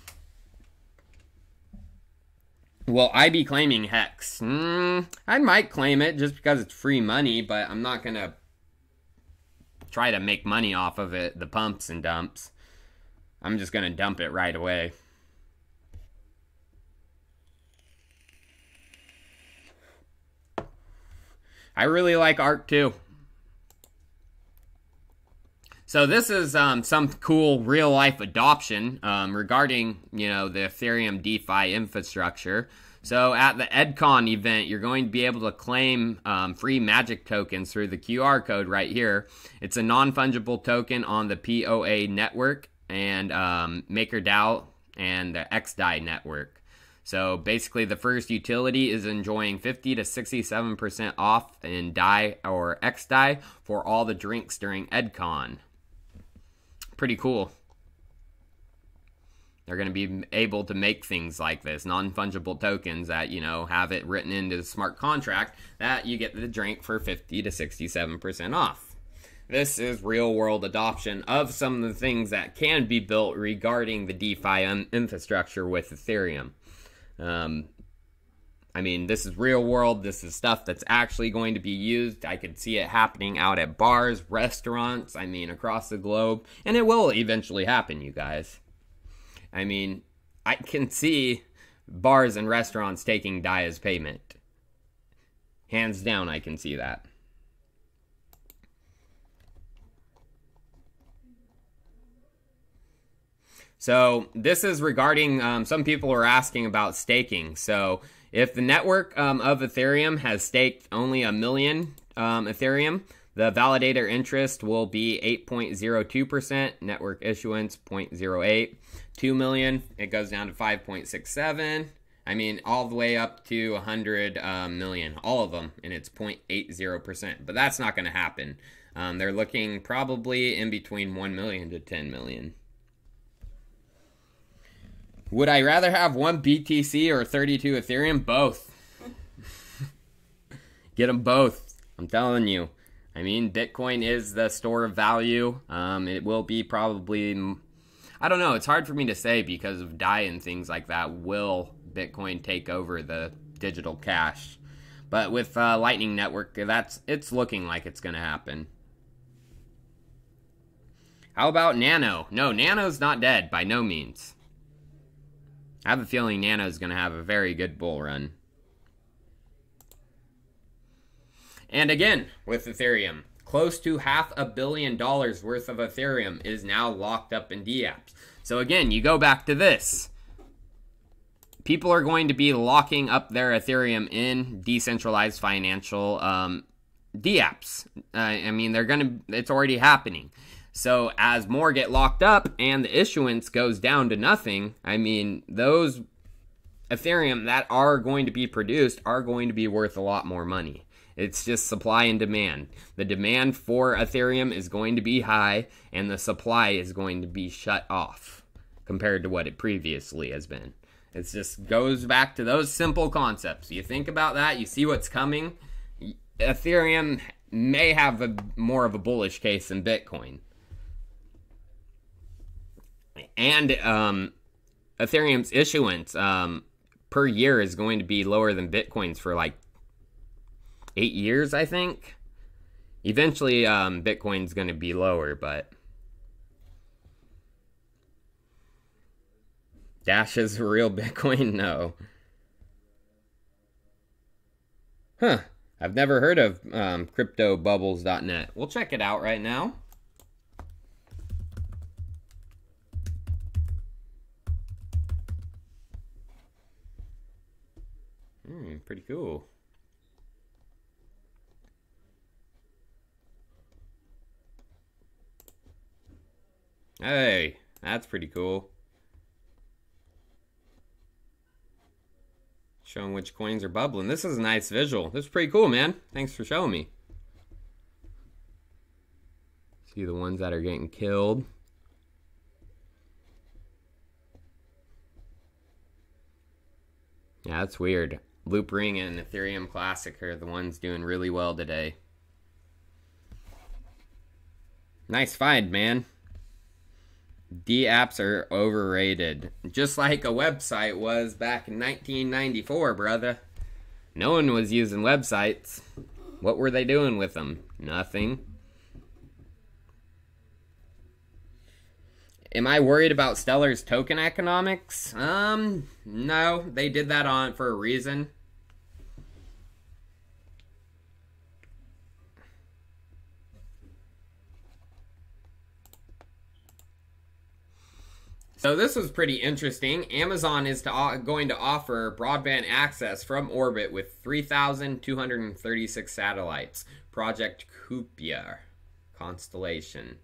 Will I be claiming Hex? Mm, I might claim it just because it's free money, but I'm not going to try to make money off of it, the pumps and dumps. I'm just going to dump it right away. I really like Arc too. So this is um, some cool real-life adoption um, regarding, you know, the Ethereum DeFi infrastructure. So at the EdCon event, you're going to be able to claim um, free magic tokens through the Q R code right here. It's a non-fungible token on the P O A network and um, MakerDAO and the X D A I network. So basically the first utility is enjoying fifty to sixty-seven percent off in D A I or X D A I for all the drinks during EdCon. Pretty cool. They're going to be able to make things like this, non-fungible tokens that, you know, have it written into the smart contract that you get the drink for fifty to sixty-seven percent off. This is real-world adoption of some of the things that can be built regarding the DeFi infrastructure with Ethereum. Um, I mean, this is real-world. This is stuff that's actually going to be used. I could see it happening out at bars, restaurants, I mean, across the globe. And it will eventually happen, you guys. I mean, I can see bars and restaurants taking D A I as payment. Hands down, I can see that. So this is regarding, um, some people are asking about staking. So if the network um, of Ethereum has staked only a million um, Ethereum, the validator interest will be eight point zero two percent, network issuance zero point zero eight, two million, it goes down to five point six seven, I mean, all the way up to one hundred um, million, all of them, and it's zero point eight zero percent, but that's not going to happen. Um, they're looking probably in between one million to ten million. Would I rather have one B T C or thirty-two Ethereum? Both. Get them both. I'm telling you. I mean, Bitcoin is the store of value. Um, it will be probably, I don't know. It's hard for me to say because of D A I and things like that. Will Bitcoin take over the digital cash? But with uh, Lightning Network, that's it's looking like it's going to happen. How about Nano? No, Nano's not dead by no means. I have a feeling Nano's going to have a very good bull run. And again, with Ethereum, close to half a billion dollars worth of Ethereum is now locked up in dApps. So again, you go back to this. People are going to be locking up their Ethereum in decentralized financial um, dApps. Uh, I mean, they're going to, it's already happening. So as more get locked up and the issuance goes down to nothing, I mean, those Ethereum that are going to be produced are going to be worth a lot more money. It's just supply and demand. The demand for Ethereum is going to be high, and the supply is going to be shut off compared to what it previously has been. It just goes back to those simple concepts. You think about that, you see what's coming. Ethereum may have a, more of a bullish case than Bitcoin. And um, Ethereum's issuance um, per year is going to be lower than Bitcoin's for like eight years, I think. Eventually, um, Bitcoin's going to be lower, but Dash is a real Bitcoin? No. Huh. I've never heard of um, crypto bubbles dot net. We'll check it out right now. Hmm, pretty cool. Hey, that's pretty cool. Showing which coins are bubbling. This is a nice visual. This is pretty cool, man. Thanks for showing me. See the ones that are getting killed. Yeah, that's weird. Loopring and Ethereum Classic are the ones doing really well today. Nice find, man. D-apps are overrated. Just like a website was back in nineteen ninety-four, brother. No one was using websites. What were they doing with them? Nothing. Am I worried about Stellar's token economics? Um, no. They did that on for a reason. So this was pretty interesting. Amazon is to, going to offer broadband access from orbit with three thousand two hundred thirty-six satellites. Project Kuiper constellation.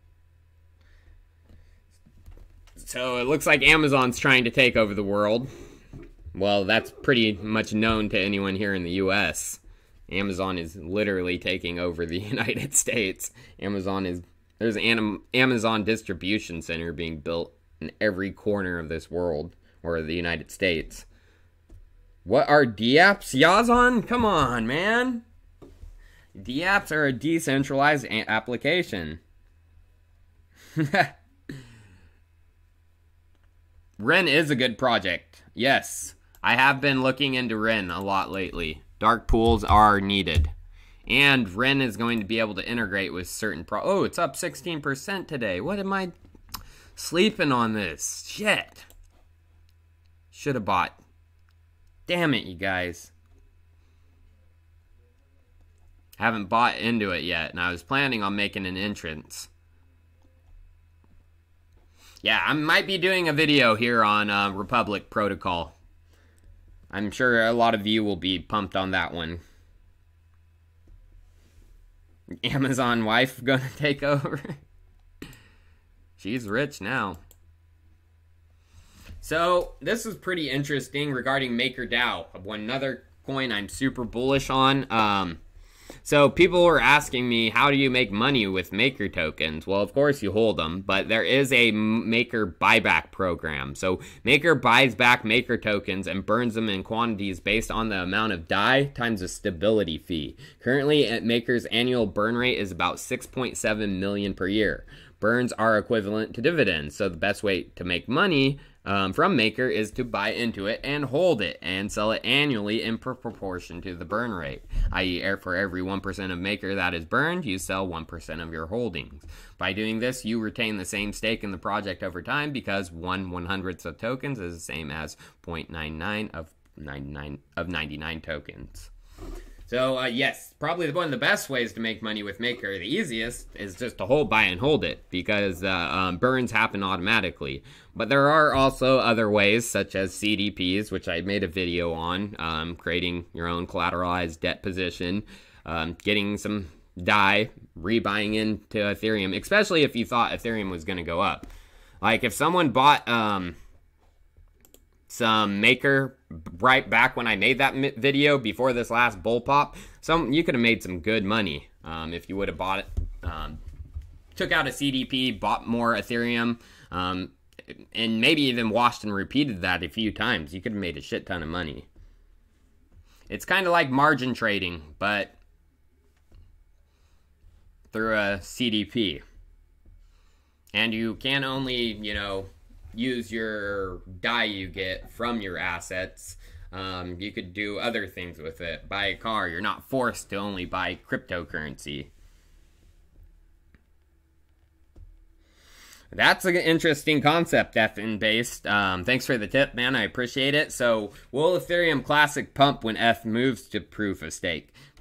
So it looks like Amazon's trying to take over the world. Well, that's pretty much known to anyone here in the U S. Amazon is literally taking over the United States. Amazon is there's an Amazon distribution center being built in every corner of this world, or the United States. What are D-apps? Yazon? Come on, man. D-apps are a decentralized a application. Ren is a good project. Yes, I have been looking into Ren a lot lately. Dark pools are needed. And Ren is going to be able to integrate with certain pro- Oh, it's up sixteen percent today. What am I... sleeping on this? Shit. Should have bought. Damn it, you guys. Haven't bought into it yet, and I was planning on making an entrance. Yeah, I might be doing a video here on uh, Republic Protocol. I'm sure a lot of you will be pumped on that one. Amazon wife gonna take over? She's rich now. So, this is pretty interesting regarding MakerDAO. One another coin I'm super bullish on. Um, so, people were asking me, how do you make money with Maker tokens? Well, of course you hold them, but there is a Maker buyback program. So, Maker buys back Maker tokens and burns them in quantities based on the amount of D A I times a stability fee. Currently, Maker's annual burn rate is about six point seven million per year. Burns are equivalent to dividends, so the best way to make money um, from Maker is to buy into it and hold it and sell it annually in pr proportion to the burn rate, that is for every one percent of Maker that is burned, you sell one percent of your holdings. By doing this, you retain the same stake in the project over time because one one hundredth of tokens is the same as zero point nine nine of ninety-nine of ninety-nine tokens. So, uh, yes, probably one of the best ways to make money with Maker, the easiest, is just to hold, buy, and hold it, because uh, um, burns happen automatically. But there are also other ways, such as C D Ps, which I made a video on, um, creating your own collateralized debt position, um, getting some D A I, rebuying into Ethereum, especially if you thought Ethereum was going to go up. Like, if someone bought... Um, some Maker right back when I made that video before this last bull pop, some you could have made some good money um, if you would have bought it, um, took out a C D P, bought more Ethereum, um, and maybe even washed and repeated that a few times. You could have made a shit ton of money. It's kind of like margin trading, but through a C D P. And you can only, you know, use your D A I you get from your assets. Um, you could do other things with it. Buy a car. You're not forced to only buy cryptocurrency. That's an interesting concept, F N based. Um, thanks for the tip, man. I appreciate it. So, will Ethereum Classic pump when F moves to proof of stake?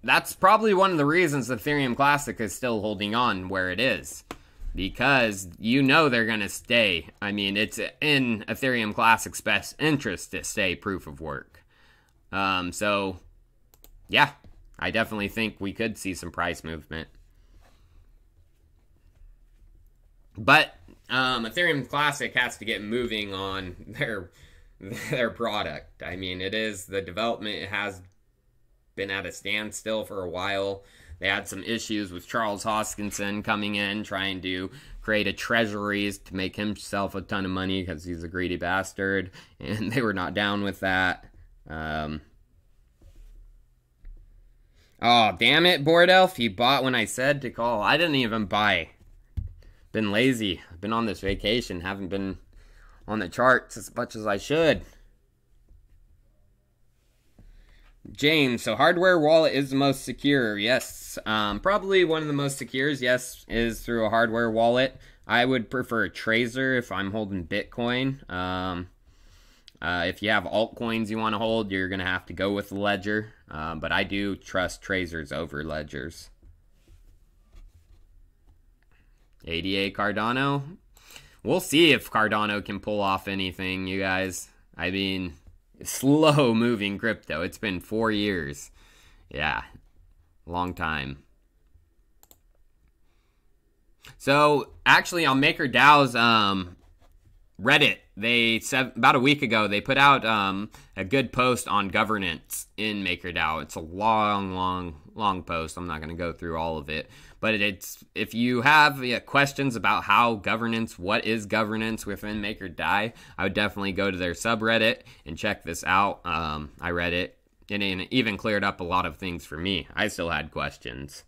that's probably one of the reasons Ethereum Classic is still holding on where it is. Because you know they're going to stay. I mean, it's in Ethereum Classic's best interest to stay proof of work. Um, so, yeah, I definitely think we could see some price movement. But um, Ethereum Classic has to get moving on their their product. I mean, it is, the development it has been at a standstill for a while. They had some issues with Charles Hoskinson coming in, trying to create a treasuries to make himself a ton of money because he's a greedy bastard, and they were not down with that. Um, oh, damn it, Board Elf. You bought when I said to call. I didn't even buy. Been lazy. I've been on this vacation. Haven't been on the charts as much as I should. James, so hardware wallet is the most secure. Yes, um, probably one of the most secures, yes, is through a hardware wallet. I would prefer a Trezor if I'm holding Bitcoin. Um, uh, if you have altcoins you want to hold, you're going to have to go with the Ledger. Uh, but I do trust Trezors over Ledgers. A D A Cardano. We'll see if Cardano can pull off anything, you guys. I mean, slow moving crypto. It's been four years. Yeah, long time. So actually on MakerDAO's um, Reddit, they said about a week ago, they put out um, a good post on governance in MakerDAO. It's a long, long, long post. I'm not going to go through all of it. But it's, if you have yeah, questions about how governance, what is governance within MakerDAO, I would definitely go to their subreddit and check this out. Um, I read it, and it even cleared up a lot of things for me. I still had questions.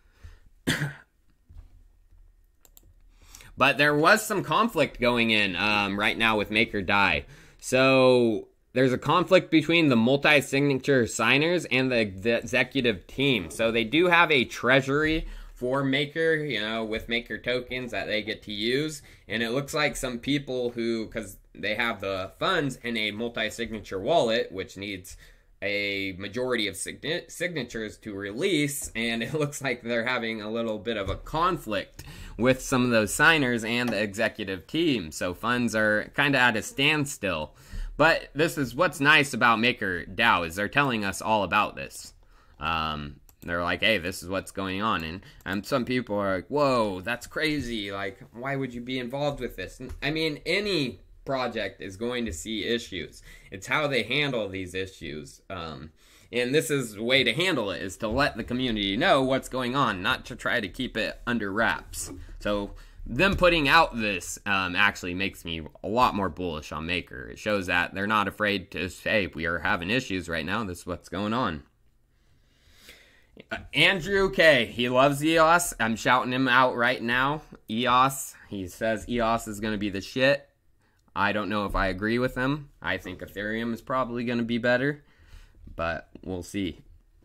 But there was some conflict going in um, right now with MakerDAO. So there's a conflict between the multi-signature signers and the, the executive team. So they do have a treasury for Maker, you know, with Maker tokens that they get to use. And it looks like some people who, because they have the funds in a multi-signature wallet, which needs a majority of sign- signatures to release, and it looks like they're having a little bit of a conflict with some of those signers and the executive team. So funds are kind of at a standstill. But this is what's nice about MakerDAO, is they're telling us all about this. Um, they're like, hey, this is what's going on. And, and some people are like, whoa, that's crazy. Like, why would you be involved with this? I mean, any project is going to see issues. It's how they handle these issues. Um, and this is the way to handle it, is to let the community know what's going on, not to try to keep it under wraps. So them putting out this um, actually makes me a lot more bullish on Maker. It shows that they're not afraid to say, we are having issues right now. This is what's going on. Uh, Andrew K, he loves E O S. I'm shouting him out right now. E O S, he says E O S is going to be the shit. I don't know if I agree with him. I think Ethereum is probably going to be better, but we'll see.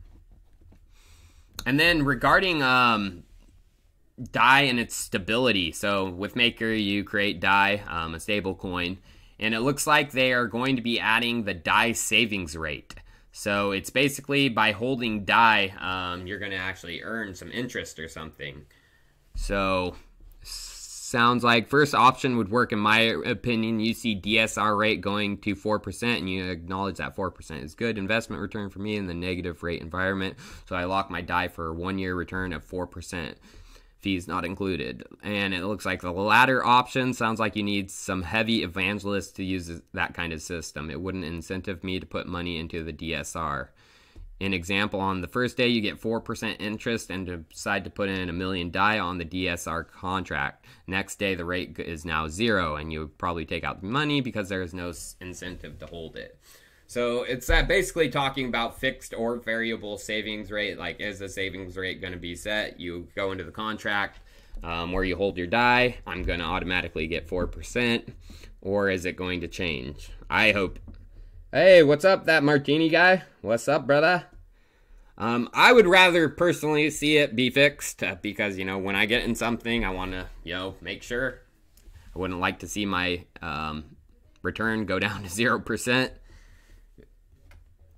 And then regarding um, D A I and its stability. So with Maker, you create D A I, um, a stable coin, and it looks like they are going to be adding the D A I savings rate. So it's basically by holding D A I, um, you're going to actually earn some interest or something. So sounds like first option would work in my opinion. You see D S R rate going to four percent, and you acknowledge that four percent is good investment return for me in the negative rate environment. So I lock my D A I for a one-year return of four percent. Fees not included. And it looks like the latter option sounds like you need some heavy evangelists to use that kind of system. It wouldn't incentive me to put money into the D S R. An example, on the first day you get four percent interest and decide to put in a million D A I on the D S R contract. Next day the rate is now zero, and you probably take out the money because there is no incentive to hold it. So it's uh, basically talking about fixed or variable savings rate. Like, is the savings rate going to be set? You go into the contract um, where you hold your D A I. I'm going to automatically get four percent. Or is it going to change? I hope. Hey, what's up, that Martini guy? What's up, brother? Um, I would rather personally see it be fixed uh, because, you know, when I get in something, I want to, you know, make sure. I wouldn't like to see my um, return go down to zero percent.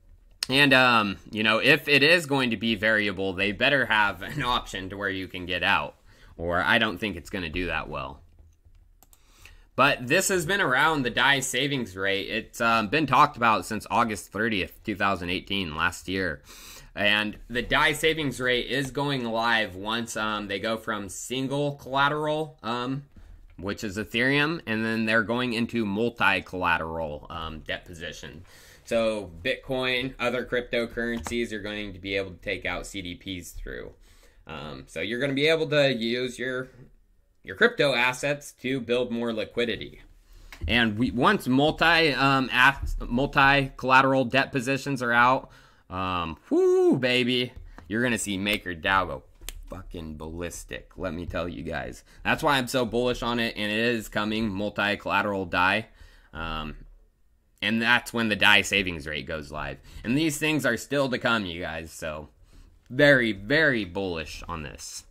And, um, you know, if it is going to be variable, they better have an option to where you can get out. Or I don't think it's going to do that well. But this has been around the D A I savings rate. It's um, been talked about since August thirtieth, twenty eighteen, last year. And the D A I savings rate is going live once um, they go from single collateral, um, which is Ethereum, and then they're going into multi-collateral um, debt position. So Bitcoin, other cryptocurrencies are going to be able to take out C D Ps through. Um, so you're going to be able to use your your crypto assets to build more liquidity. And we, once multi um, multi collateral debt positions are out, um, whoo baby, you're going to see MakerDAO go fucking ballistic. Let me tell you guys. That's why I'm so bullish on it, and it is coming, multi collateral D A I. Um, And that's when the D A I savings rate goes live. And these things are still to come, you guys. So, very, very bullish on this.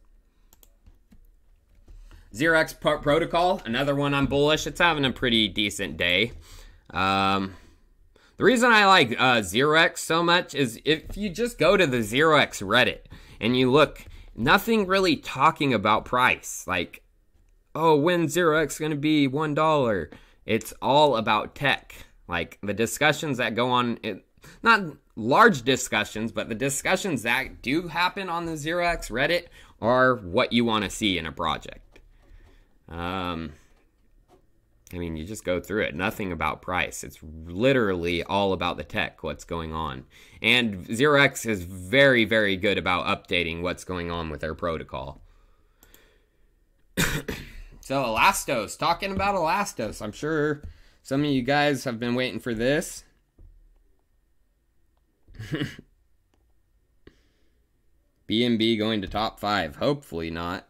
Zero X Protocol, another one I'm bullish. It's having a pretty decent day. Um, the reason I like uh, Zero X so much is if you just go to the Zero X Reddit and you look, nothing really talking about price. Like, oh, when's Zero X going to be one dollar? It's all about tech. Like, the discussions that go on, it, not large discussions, but the discussions that do happen on the Zero X Reddit are what you want to see in a project. Um, I mean, you just go through it. Nothing about price. It's literally all about the tech, what's going on. And Zero X is very, very good about updating what's going on with their protocol. So, Elastos. Talking about Elastos. I'm sure some of you guys have been waiting for this. B N B going to top five. Hopefully not.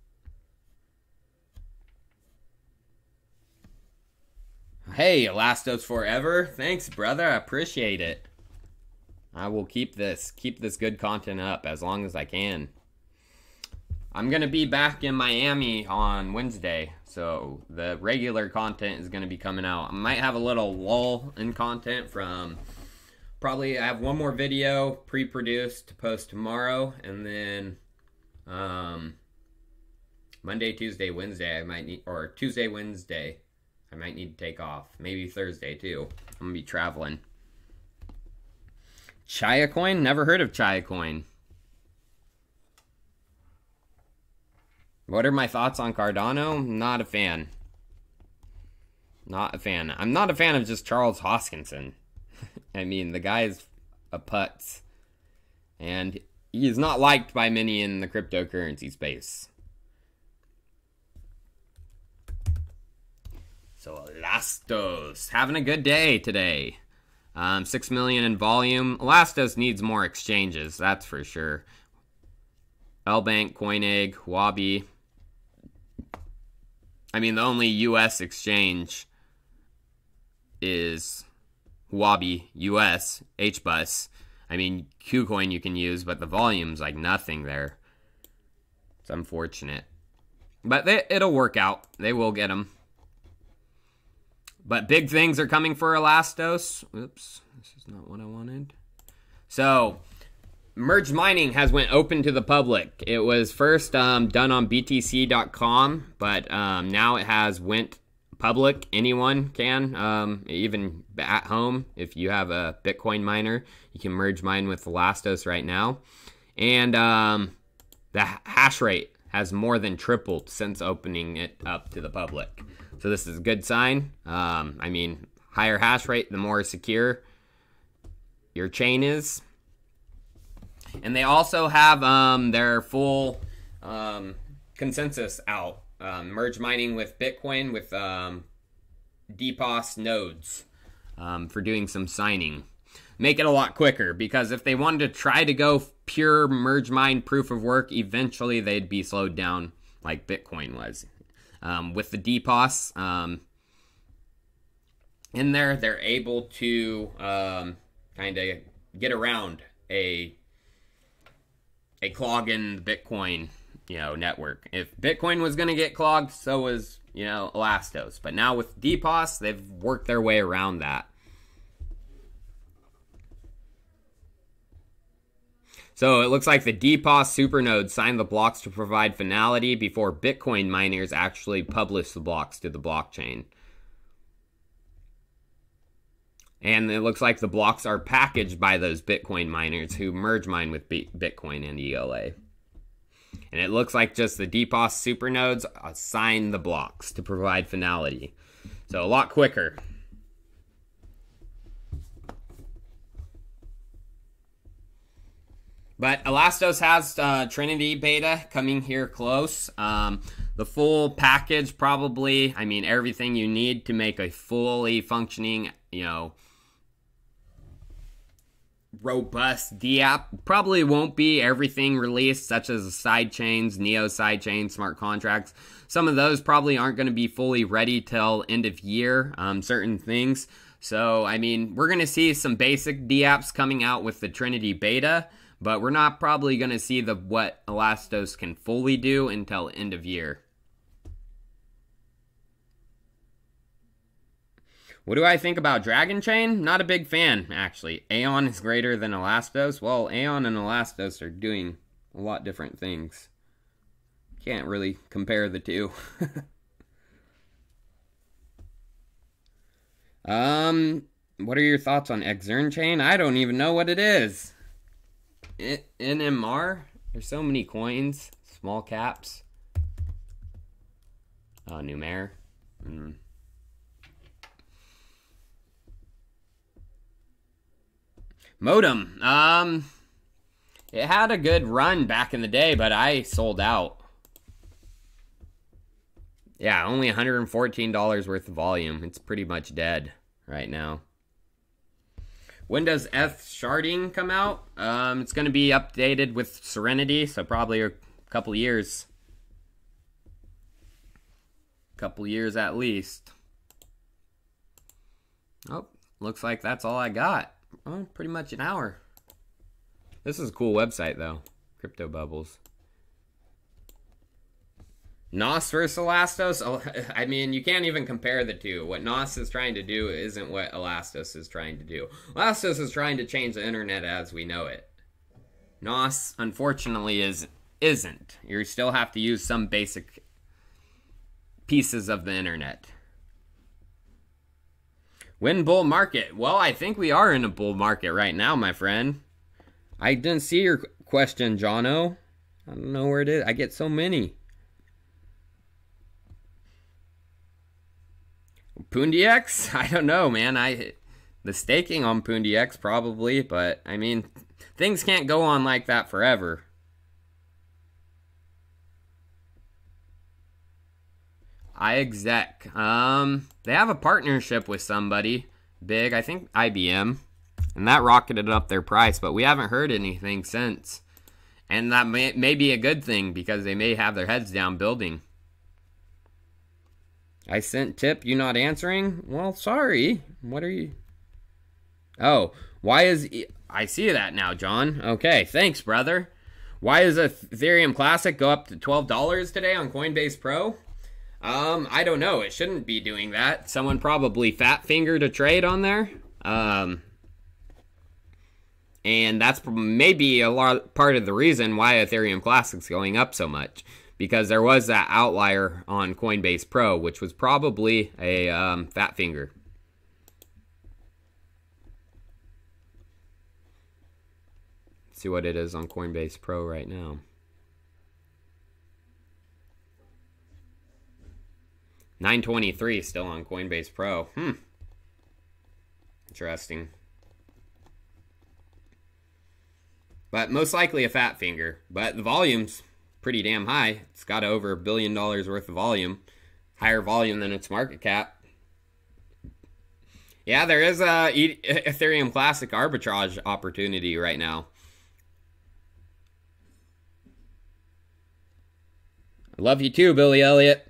Hey, Elastos forever. Thanks, brother. I appreciate it. I will keep this, keep this good content up as long as I can. I'm going to be back in Miami on Wednesday, so the regular content is going to be coming out. I might have a little lull in content from, probably I have one more video pre-produced to post tomorrow, and then um, Monday, Tuesday, Wednesday, I might need, or Tuesday, Wednesday, I might need to take off. Maybe Thursday, too. I'm going to be traveling. Chia Coin? Never heard of Chia Coin. What are my thoughts on Cardano? Not a fan. Not a fan. I'm not a fan of just Charles Hoskinson. I mean, the guy's a putz. And he is not liked by many in the cryptocurrency space. So, Elastos. Having a good day today. Um, six million in volume. Elastos needs more exchanges, that's for sure. L-Bank, Coinegg, Huobi. I mean, the only U S exchange is Huobi U S, H B U S. I mean, KuCoin you can use, but the volume's like nothing there. It's unfortunate. But they, it'll work out. They will get them. But big things are coming for Elastos. Oops, this is not what I wanted. So, Merge Mining has went open to the public. It was first um, done on B T C dot com, but um, now it has went public. Anyone can, um, even at home, if you have a Bitcoin miner, you can merge mine with Elastos right now. And um, the hash rate has more than tripled since opening it up to the public. So this is a good sign. Um, I mean, higher hash rate, the more secure your chain is. And they also have um, their full um, consensus out. Um, merge mining with Bitcoin with um, D P O S nodes um, for doing some signing. Make it a lot quicker, because if they wanted to try to go pure merge mine proof of work, eventually they'd be slowed down like Bitcoin was. Um, with the D P O S um, in there, they're able to um, kind of get around a a clog in the Bitcoin, you know, network. If Bitcoin was going to get clogged, so was, you know, Elastos. But now with D P O S, they've worked their way around that. So it looks like the D P O S supernode signed the blocks to provide finality before Bitcoin miners actually publish the blocks to the blockchain. And it looks like the blocks are packaged by those Bitcoin miners who merge mine with Bitcoin and E L A. And it looks like just the D P O S supernodes assign the blocks to provide finality. So a lot quicker. But Elastos has uh, Trinity beta coming here close. Um, the full package probably, I mean, everything you need to make a fully functioning, you know, robust D app probably won't be everything released, such as side chains, Neo side chains, smart contracts. Some of those probably aren't going to be fully ready till end of year, um, certain things. So, I mean, we're going to see some basic D apps coming out with the Trinity beta, but we're not probably going to see the what Elastos can fully do until end of year. What do I think about Dragon Chain? Not a big fan, actually. Aeon is greater than Elastos. Well, Aeon and Elastos are doing a lot different things. Can't really compare the two. um, what are your thoughts on Exern Chain? I don't even know what it is. N M R? There's so many coins. Small caps. Oh, Numer. Mm. Modem. Um, it had a good run back in the day, but I sold out. Yeah, only one hundred fourteen dollars worth of volume. It's pretty much dead right now. When does Eth Sharding come out? Um, it's going to be updated with Serenity, so probably a couple years. Couple years at least. Oh, looks like that's all I got. Oh, pretty much an hour. This is a cool website, though. Crypto Bubbles. N O S versus Elastos? I mean, you can't even compare the two. What N O S is trying to do isn't what Elastos is trying to do. Elastos is trying to change the internet as we know it. N O S, unfortunately, is, isn't. You still have to use some basic pieces of the internet. When bull market? Well, I think we are in a bull market right now, my friend. I didn't see your question, Jono. I don't know where it is. I get so many. PoonDX? I don't know, man. I the staking on PoonDX probably, but I mean, things can't go on like that forever. iExec. Um, they have a partnership with somebody big. I think I B M, and that rocketed up their price, but we haven't heard anything since. And that may, may be a good thing because they may have their heads down building. I sent tip, you not answering? Well, sorry. What are you? Oh, why is... E I see that now, John. Okay, thanks, brother. Why does Ethereum Classic go up to twelve dollars today on Coinbase Pro? Um, I don't know. It shouldn't be doing that. Someone probably fat fingered a trade on there. Um, and that's maybe a lot part of the reason why Ethereum Classic's going up so much. Because there was that outlier on Coinbase Pro, which was probably a um, fat finger. Let's see what it is on Coinbase Pro right now. nine twenty-three still on Coinbase Pro. Hmm. Interesting. But most likely a fat finger. But the volume's pretty damn high. It's got over a billion dollars worth of volume. Higher volume than its market cap. Yeah, there is a Ethereum Classic arbitrage opportunity right now. I love you too, Billy Elliott.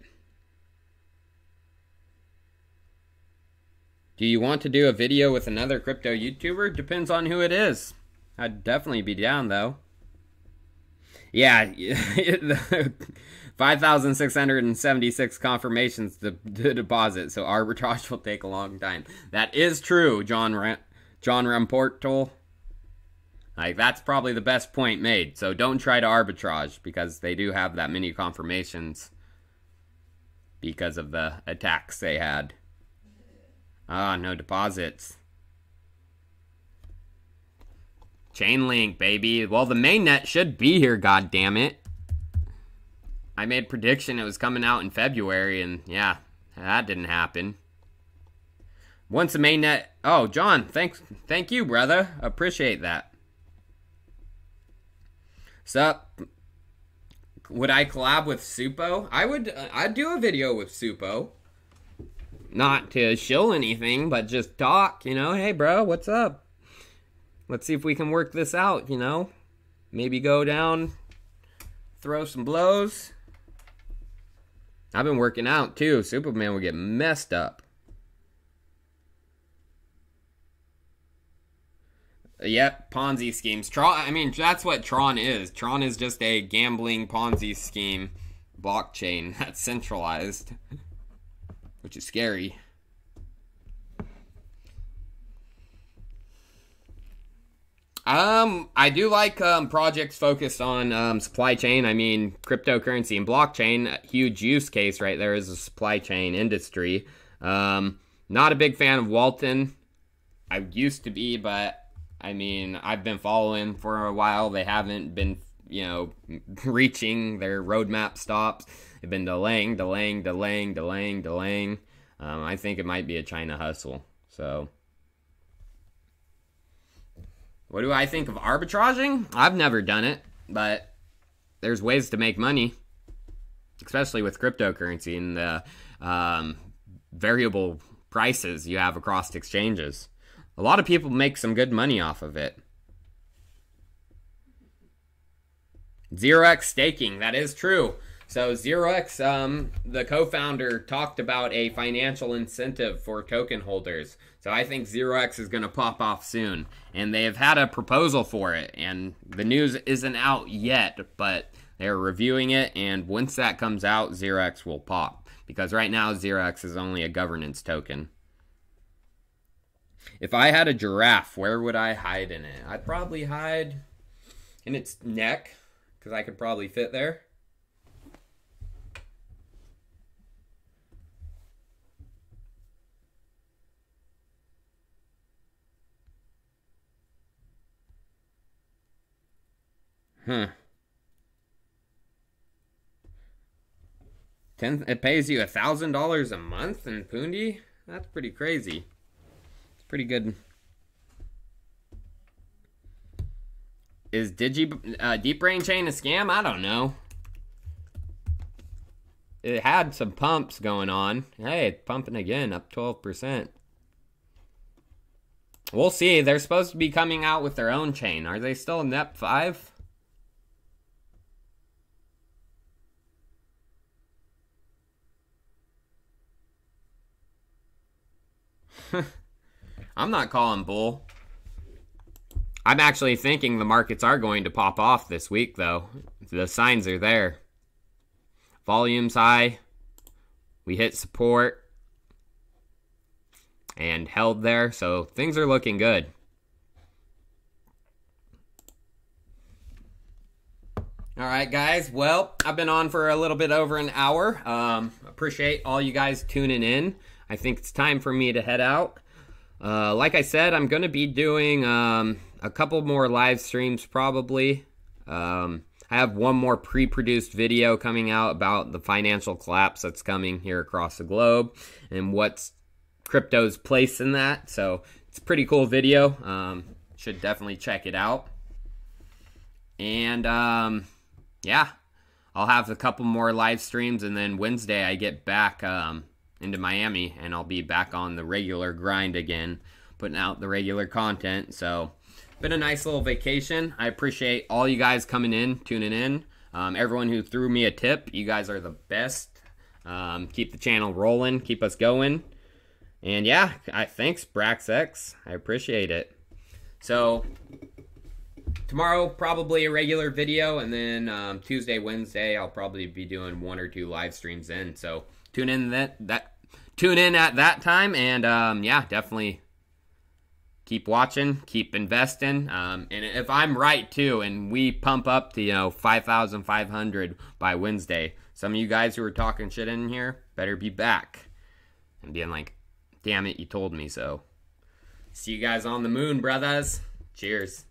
Do you want to do a video with another crypto YouTuber? Depends on who it is. I'd definitely be down, though. Yeah, five thousand six hundred seventy-six confirmations to, to deposit, so arbitrage will take a long time. That is true, John Ra John Ramportal. Like, that's probably the best point made. So don't try to arbitrage, because they do have that many confirmations because of the attacks they had. Ah, no deposits. Chainlink, baby. Well, the mainnet should be here, goddammit. I made a prediction it was coming out in February, and yeah, that didn't happen. Once the mainnet... Oh, John, thanks, thank you, brother. Appreciate that. Sup? Would I collab with Supo? I would, uh, I'd do a video with Supo. Not to shill anything, but just talk, you know? Hey, bro, what's up? Let's see if we can work this out, you know? Maybe go down, throw some blows. I've been working out, too. Superman would get messed up. Yep, Ponzi schemes. Tron, I mean, that's what Tron is. Tron is just a gambling Ponzi scheme blockchain that's centralized, which is scary. Um, I do like um, projects focused on um, supply chain. I mean, cryptocurrency and blockchain, a huge use case right there is a supply chain industry. Um, not a big fan of Walton. I used to be, but I mean, I've been following for a while. They haven't been, you know, reaching their roadmap stops. They've been delaying, delaying, delaying, delaying, delaying. Um, I think it might be a China hustle. So, what do I think of arbitraging? I've never done it, but there's ways to make money, especially with cryptocurrency and the um, variable prices you have across exchanges. A lot of people make some good money off of it. Zero X staking, that is true. So Zero X, um, the co-founder, talked about a financial incentive for token holders. So I think Zero X is going to pop off soon. And they have had a proposal for it. And the news isn't out yet, but they're reviewing it. And once that comes out, Zero X will pop. Because right now, Zero X is only a governance token. If I had a giraffe, where would I hide in it? I'd probably hide in its neck, because I could probably fit there. Huh. Ten, it pays you a thousand dollars a month in Pundi? That's pretty crazy. Pretty good. Is Digi uh, Deep Brain Chain a scam? I don't know. It had some pumps going on. Hey, it's pumping again, up twelve percent. We'll see. They're supposed to be coming out with their own chain. Are they still in N E P five? I'm not calling bull. I'm actually thinking the markets are going to pop off this week, though. The signs are there. Volume's high. We hit support. And held there, so things are looking good. Alright, guys. Well, I've been on for a little bit over an hour. Um, appreciate all you guys tuning in. I think it's time for me to head out. Uh, like I said, I'm going to be doing um, a couple more live streams probably. Um, I have one more pre-produced video coming out about the financial collapse that's coming here across the globe and what's crypto's place in that. So it's a pretty cool video. Um, should definitely check it out. And um, yeah, I'll have a couple more live streams, and then Wednesday I get back um, into Miami, and I'll be back on the regular grind again, putting out the regular content. So, been a nice little vacation. I appreciate all you guys coming in, tuning in. Um, everyone who threw me a tip, you guys are the best. Um, keep the channel rolling, keep us going. And yeah, I thanks BraxX. I appreciate it. So, tomorrow probably a regular video, and then um, Tuesday, Wednesday, I'll probably be doing one or two live streams in. So, Tune in that that tune in at that time, and um, yeah, definitely keep watching, keep investing. Um, and if I'm right, too, and we pump up to, you know, five thousand five hundred by Wednesday, some of you guys who are talking shit in here better be back and being like, damn it, you told me so. See you guys on the moon, brothers. Cheers.